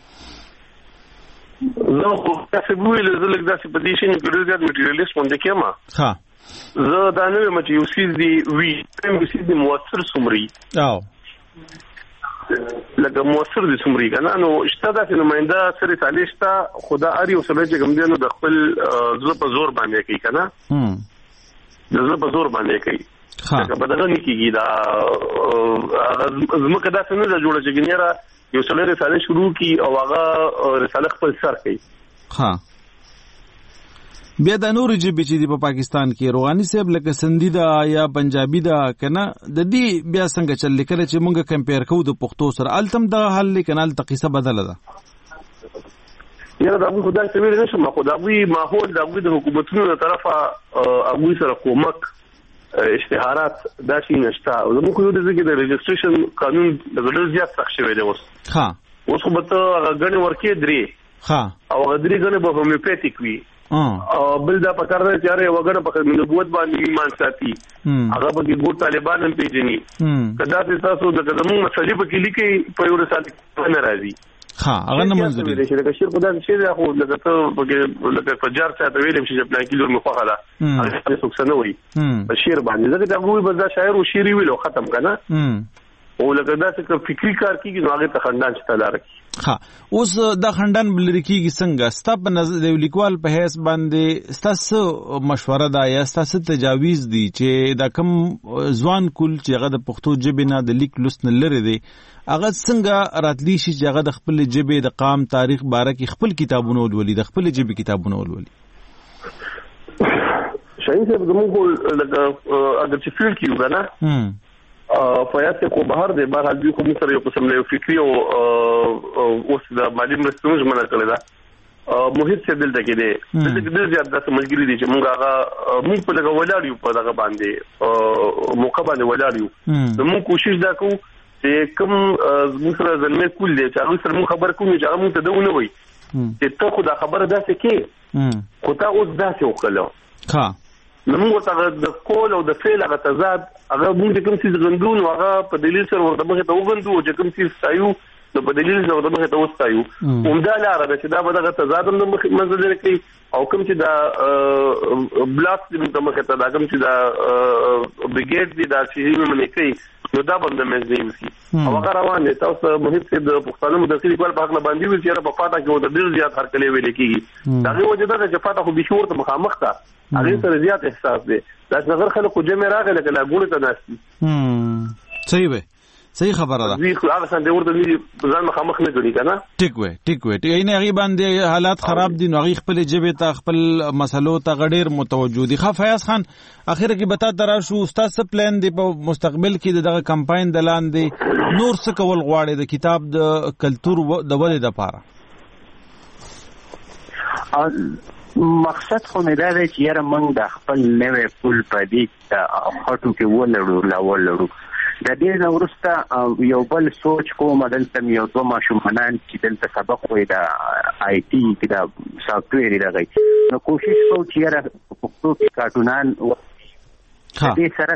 زه خو تاسې وویل زه لږ داسې په دې شي کې ډېر زیات میټریالیست غوندې کېم. زه دا نه وایم چې یو څیز دی وي، یو څیز دی مؤثر څومره لکه موثر دي څومره کنه نو شته د نماینده سره سالشتا خدا اړ یو سره چې کوم دی نو د خپل زړه په زور باندې کوي کنه د زړه په زور باندې کوي ها په دغه کې کیږي دا زموږ دا څنګه جوړه چې ګنيره یو سره رساله شروع کی او هغه رساله خپل سر کوي ها بیا د نور جبې چې په پاکستان کې روغاني صاحب لکه سندي دا یا پنجابي دا کنه د دې بیا څنګه چل لیکل چې مونږ کمپیر کوو د پښتو سره التم دا حل لیکن ال تقیسه بدله ده یا دا خدای ته ویل نشم خدای ماحول د حکومتونو له طرفه ابو سره کومک اشتهارات دا شي نشته او زموږ یو د رجستریشن قانون د ډېر زیات سخت شوی دی اوس ها اوس خو به غني ورکې درې ها او غدري غني به هومیوپیتیک وي او بل دا پکار دی چې اړ وګړه په نبوت باندې ایمان ساتي هغه به ګور طالبان هم پیژني کدا تاسو د قدمو مسلې په کې لیکي په یو رسالت نه راځي ها هغه نه منځ دی چې دا شیر خدای شي دا خو لکه ته لکه فجر ساته ویلم چې په کیلو مخه ده هغه څه څه نه وي په شیر باندې دا غوي بل شاعر او شیری ویلو ختم کنه او لکه دا څه فکری کار کیږي نو هغه ته خندان چې تلار کی ها اوس دا خندان بلری کیږي څنګه ستاب نظر د لیکوال په هیڅ باندې ستاسو مشوره ده یا ستاسو تجاویز دي چې دا کم ځوان کول چې هغه د پښتو ژبې نه د لیک لوست نه لري دي هغه څنګه راتلی شي چې هغه د خپل ژبې د قام تاریخ باره کې خپل کتابونه ولولي د خپل ژبې کتابونه ولولي شاین صاحب زموږ لکه اگر چې فیل کیو کنه فیاض کو بهر دی بهر حال کوم سره یو قسم له فکری او اوس د مالی مرستو ژمنه کړی دا محیط څه دلته کې دی د دې زیات د سمجګری دي چې موږ هغه موږ په لګا ولاړیو په دغه باندې موقع باندې ولاړیو موږ کوشش دا کوو چې کوم موږ سره ځنه کول دي چې هغه سره موږ خبر کوو چې هغه موږ ته دونه وي چې ته خو دا خبره داسې کې خو تا اوس داسې وکړو ها نو موږ ته د کول او د فعل هغه تضاد هغه موږ کوم څه غندون او هغه په دلیل سره ورته مخ ته وګندو چې کوم څه سایو نو په دلیل سره ورته مخ ته وستایو همدا لار ده چې دا به دغه تضاد هم منځ لري او کوم چې دا بلاک دې مخ ته دا کوم چې دا بریګیډ دې دا چې موږ کوي نو دا باندې مزیم شي او هغه روان دي تاسو محیط د پښتنو مدرسې کول په خپل باندې ویل چې په فاټا کې د ډیر زیات هرکلې ویل کیږي دا وجه ده چې فاټا خو بشور ته مخامخ ده هغه سره زیات احساس دی دا څنګه خلکو جمع راغله کله ګوره ته ناشتي صحیح وي صحیح خبره ده وی خو هغه څنګه ورته ځان مخامخ نه جوړی کنه ټیک وي نه غي باندې حالات خراب دي نو غي خپل جبه ته خپل مسلو ته غډیر متوجو دي فیاض خان اخر کې بتا درا شو استاد څه پلان دی په مستقبل کې دغه کمپاین دلان دی نور څه کول غواړي د کتاب د کلچر د ودې لپاره مقصد خو مې دا دی چې یاره موږ د خپل نوې پول په دې خاطو کې ولړو د دې نه وروسته یو بل سوچ کوم دلته یو دوه ماشومان چې دلته سبق وي د آی ټي کې د سافټویر راغی نو کوشش کوو چې یاره پښتو کې کارټونان دې سره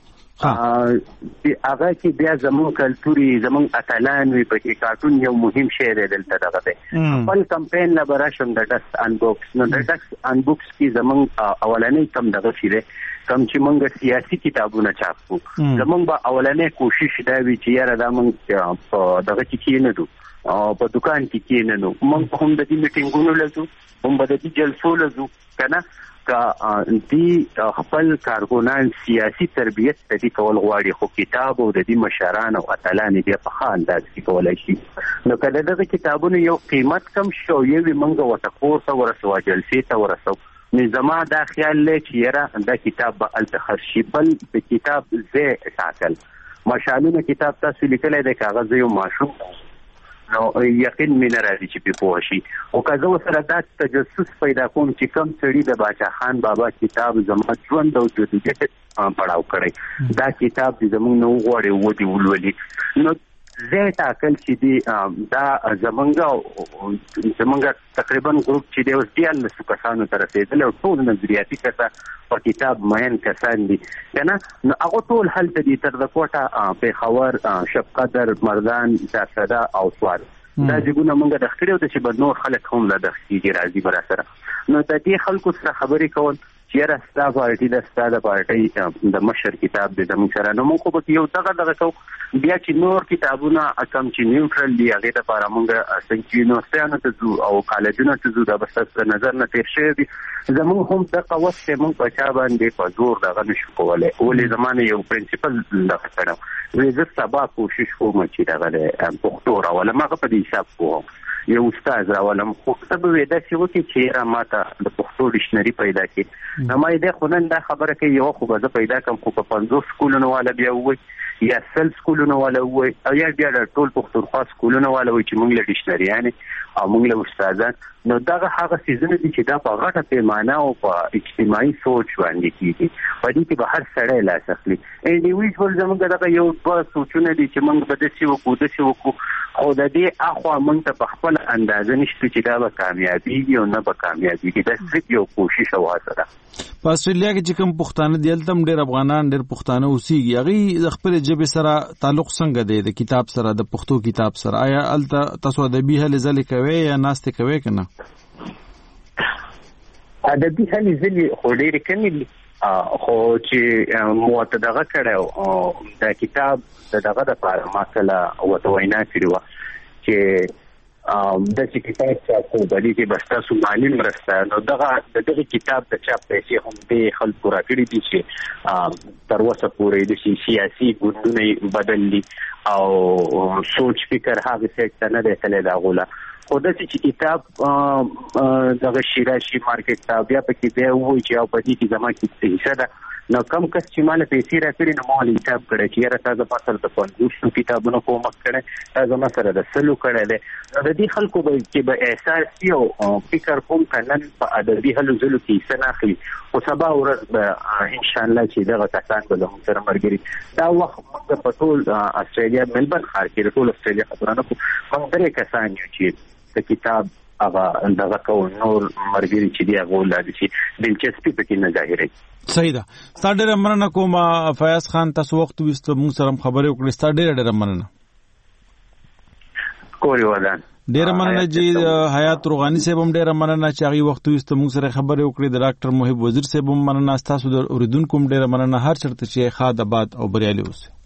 هغه چې بیا زموږ کلتوري زموږ اتلان وي په کې کارټون یو مهم شی دی دلته دغه دی خپل کمپاین لا براشم د ډس انبوکس نو د ډس انبوکس کې زموږ اولنې کم دغه شی دی کم چې موږ سیاسي کتابونه چاپو زموږ به اولنې کوشش دا وی چې یاره دا موږ دغه کې نه دو په دکان کې نه نو موږ هم د دې میټینګونو لزو هم د دې جلسو لزو کنه کا دی خپل کارګونان سیاسي تربیت د دې کول غواړي خو کتاب او د دې مشران او اتلان بیا په خانداز کې کولای شي نو کله دغه کتابونو یو قیمت کم شو یو موږ وتکورته ورسو جلسې ته ورسو نظام دا خیال لې چې یاره دا کتاب به التخرشي بل د کتاب زه ټاکل مشالونه کتاب تاسو لیکلای د کاغذ یو ماشوم نو یقین مې نه راځي چې په پوه شي او که زه سره دا تجسس پیدا کوم چې کم سړي د باچا خان بابا کتاب زما ژوند او جديت پړاو کړی دا کتاب د زموږ نو غوړې ودی ولولي نو زه تاکل چې دی دا زمونږ تقریبا ګروپ چې دی اوس ډیال نسو کسانو تر رسیدل او ټول نظریاتي کسه په کتاب مین کسان دي کنه نو هغه ټول هلته دي تر د کوټه په خبر شب قدر مردان صدا او سوال دا ځګونه مونږ د خړیو د چې بد نور خلک هم لا د خېږي راځي برا سره نو د دې خلکو سره خبرې کول چې راستا پارټي د ستاده پارټي د مشر کتاب د زموږ سره نو موږ په یو دغه کو بیا چې نور کتابونه کم چې نیوټرل دی هغه لپاره موږ څنګه یونیورسيټانو ته ځو او کالجونو ته ځو د بس نظر نه تیر شوی دي زموږ هم د قوت ته موږ په چا باندې په زور دغه نشو کولای ولې زمانه یو پرنسپل لکه وې زه سبا کوشش کوم چې دغه پښتو راولم هغه په دې حساب کوم یو استاد راولم خو سبب وې دا چې وتی چې را ماته د پښتو ډکشنری پیدا کړي نو ما دې خو نن دا خبره کوي یو خو به پیدا کوم خو په 50 سکولونو والا بیا وای یا سل سکولونو والا وای او یا بیا د ټول پښتونخوا سکولونو والا وای چې موږ له ډکشنری یعنی او موږ له استادان نو دغه هغه سیزن دي چې دا په غټه پیمانه او په اجتماعي سوچ باندې کیږي په دې کې به هر سړی لاس اخلي انډیویډوال زموږ دغه یو په سوچونه دي چې موږ به د څه وکړو او د دې اخوا موږ ته په خپل اندازه نشته چې دا به کامیابی او نه به کامیابی دا صرف یو کوشش او هڅه ده په استرالیا کې چې کوم پښتانه دي تم ډېر افغانان ډېر پښتانه اوسېږي هغه خپل ژبه سره تعلق څنګه دی د کتاب سره د پښتو کتاب سره آیا الته تاسو ادبي هلې ځلې کوي یا ناشته کوي کنه ادبي هلې ځلې خو ډېر کمی دي خو چې موتدغه کړو د کتاب دغه د لپاره ما کله وته وینا کړو چې د کتاب چې په دې کې بس تاسو مالی مرسته نو دغه کتاب د چاپ پیسې هم به خلکو راکړي دي چې تر اوسه پورې د سیاسي ګوندونو بدللي او سوچ فکر هغه څه نه دی تللی دا غوله خو د چې کتاب دغه شیراشي مارکیټ ته بیا پکې دی وایي چې او په دې کې زما کې حصہ ده نو کم کس چې مال پیسې راکړي نو مال حساب کړي چې یاره تاسو په سر د 50 کتابونو کوم کړي تاسو ما سره د سلو کړي دي نو د دې خلکو به چې به احساس یو فکر کوم کنن په ادبي هلو زلو کې سناخلي او سبا ورځ به ان شاء الله چې دغه کسان به موږ سره مرګري دا وخت موږ په ټول استرالیا ملبن ښار کې ټول استرالیا خبرانه کوم درې کسان یو چې د کتاب هغه دغه کول نور مرګري چې دی هغه ولادي چې دلچسپي پکې نه ظاهري صحیح ده ستاسو ډېر مننه کوم فیاض خان تاسو وخت وست موږ سره خبرې وکړې ستاسو ډېر مننه کوی ودان ډېر مننه چې حیات روغانی صاحب هم ډېر مننه چې هغه وخت وست موږ سره خبرې وکړې د ډاکټر محب وزیر صاحب هم مننه تاسو د اوریدونکو هم ډېر مننه هر چرته چې خاد آباد او بریالي اوسئ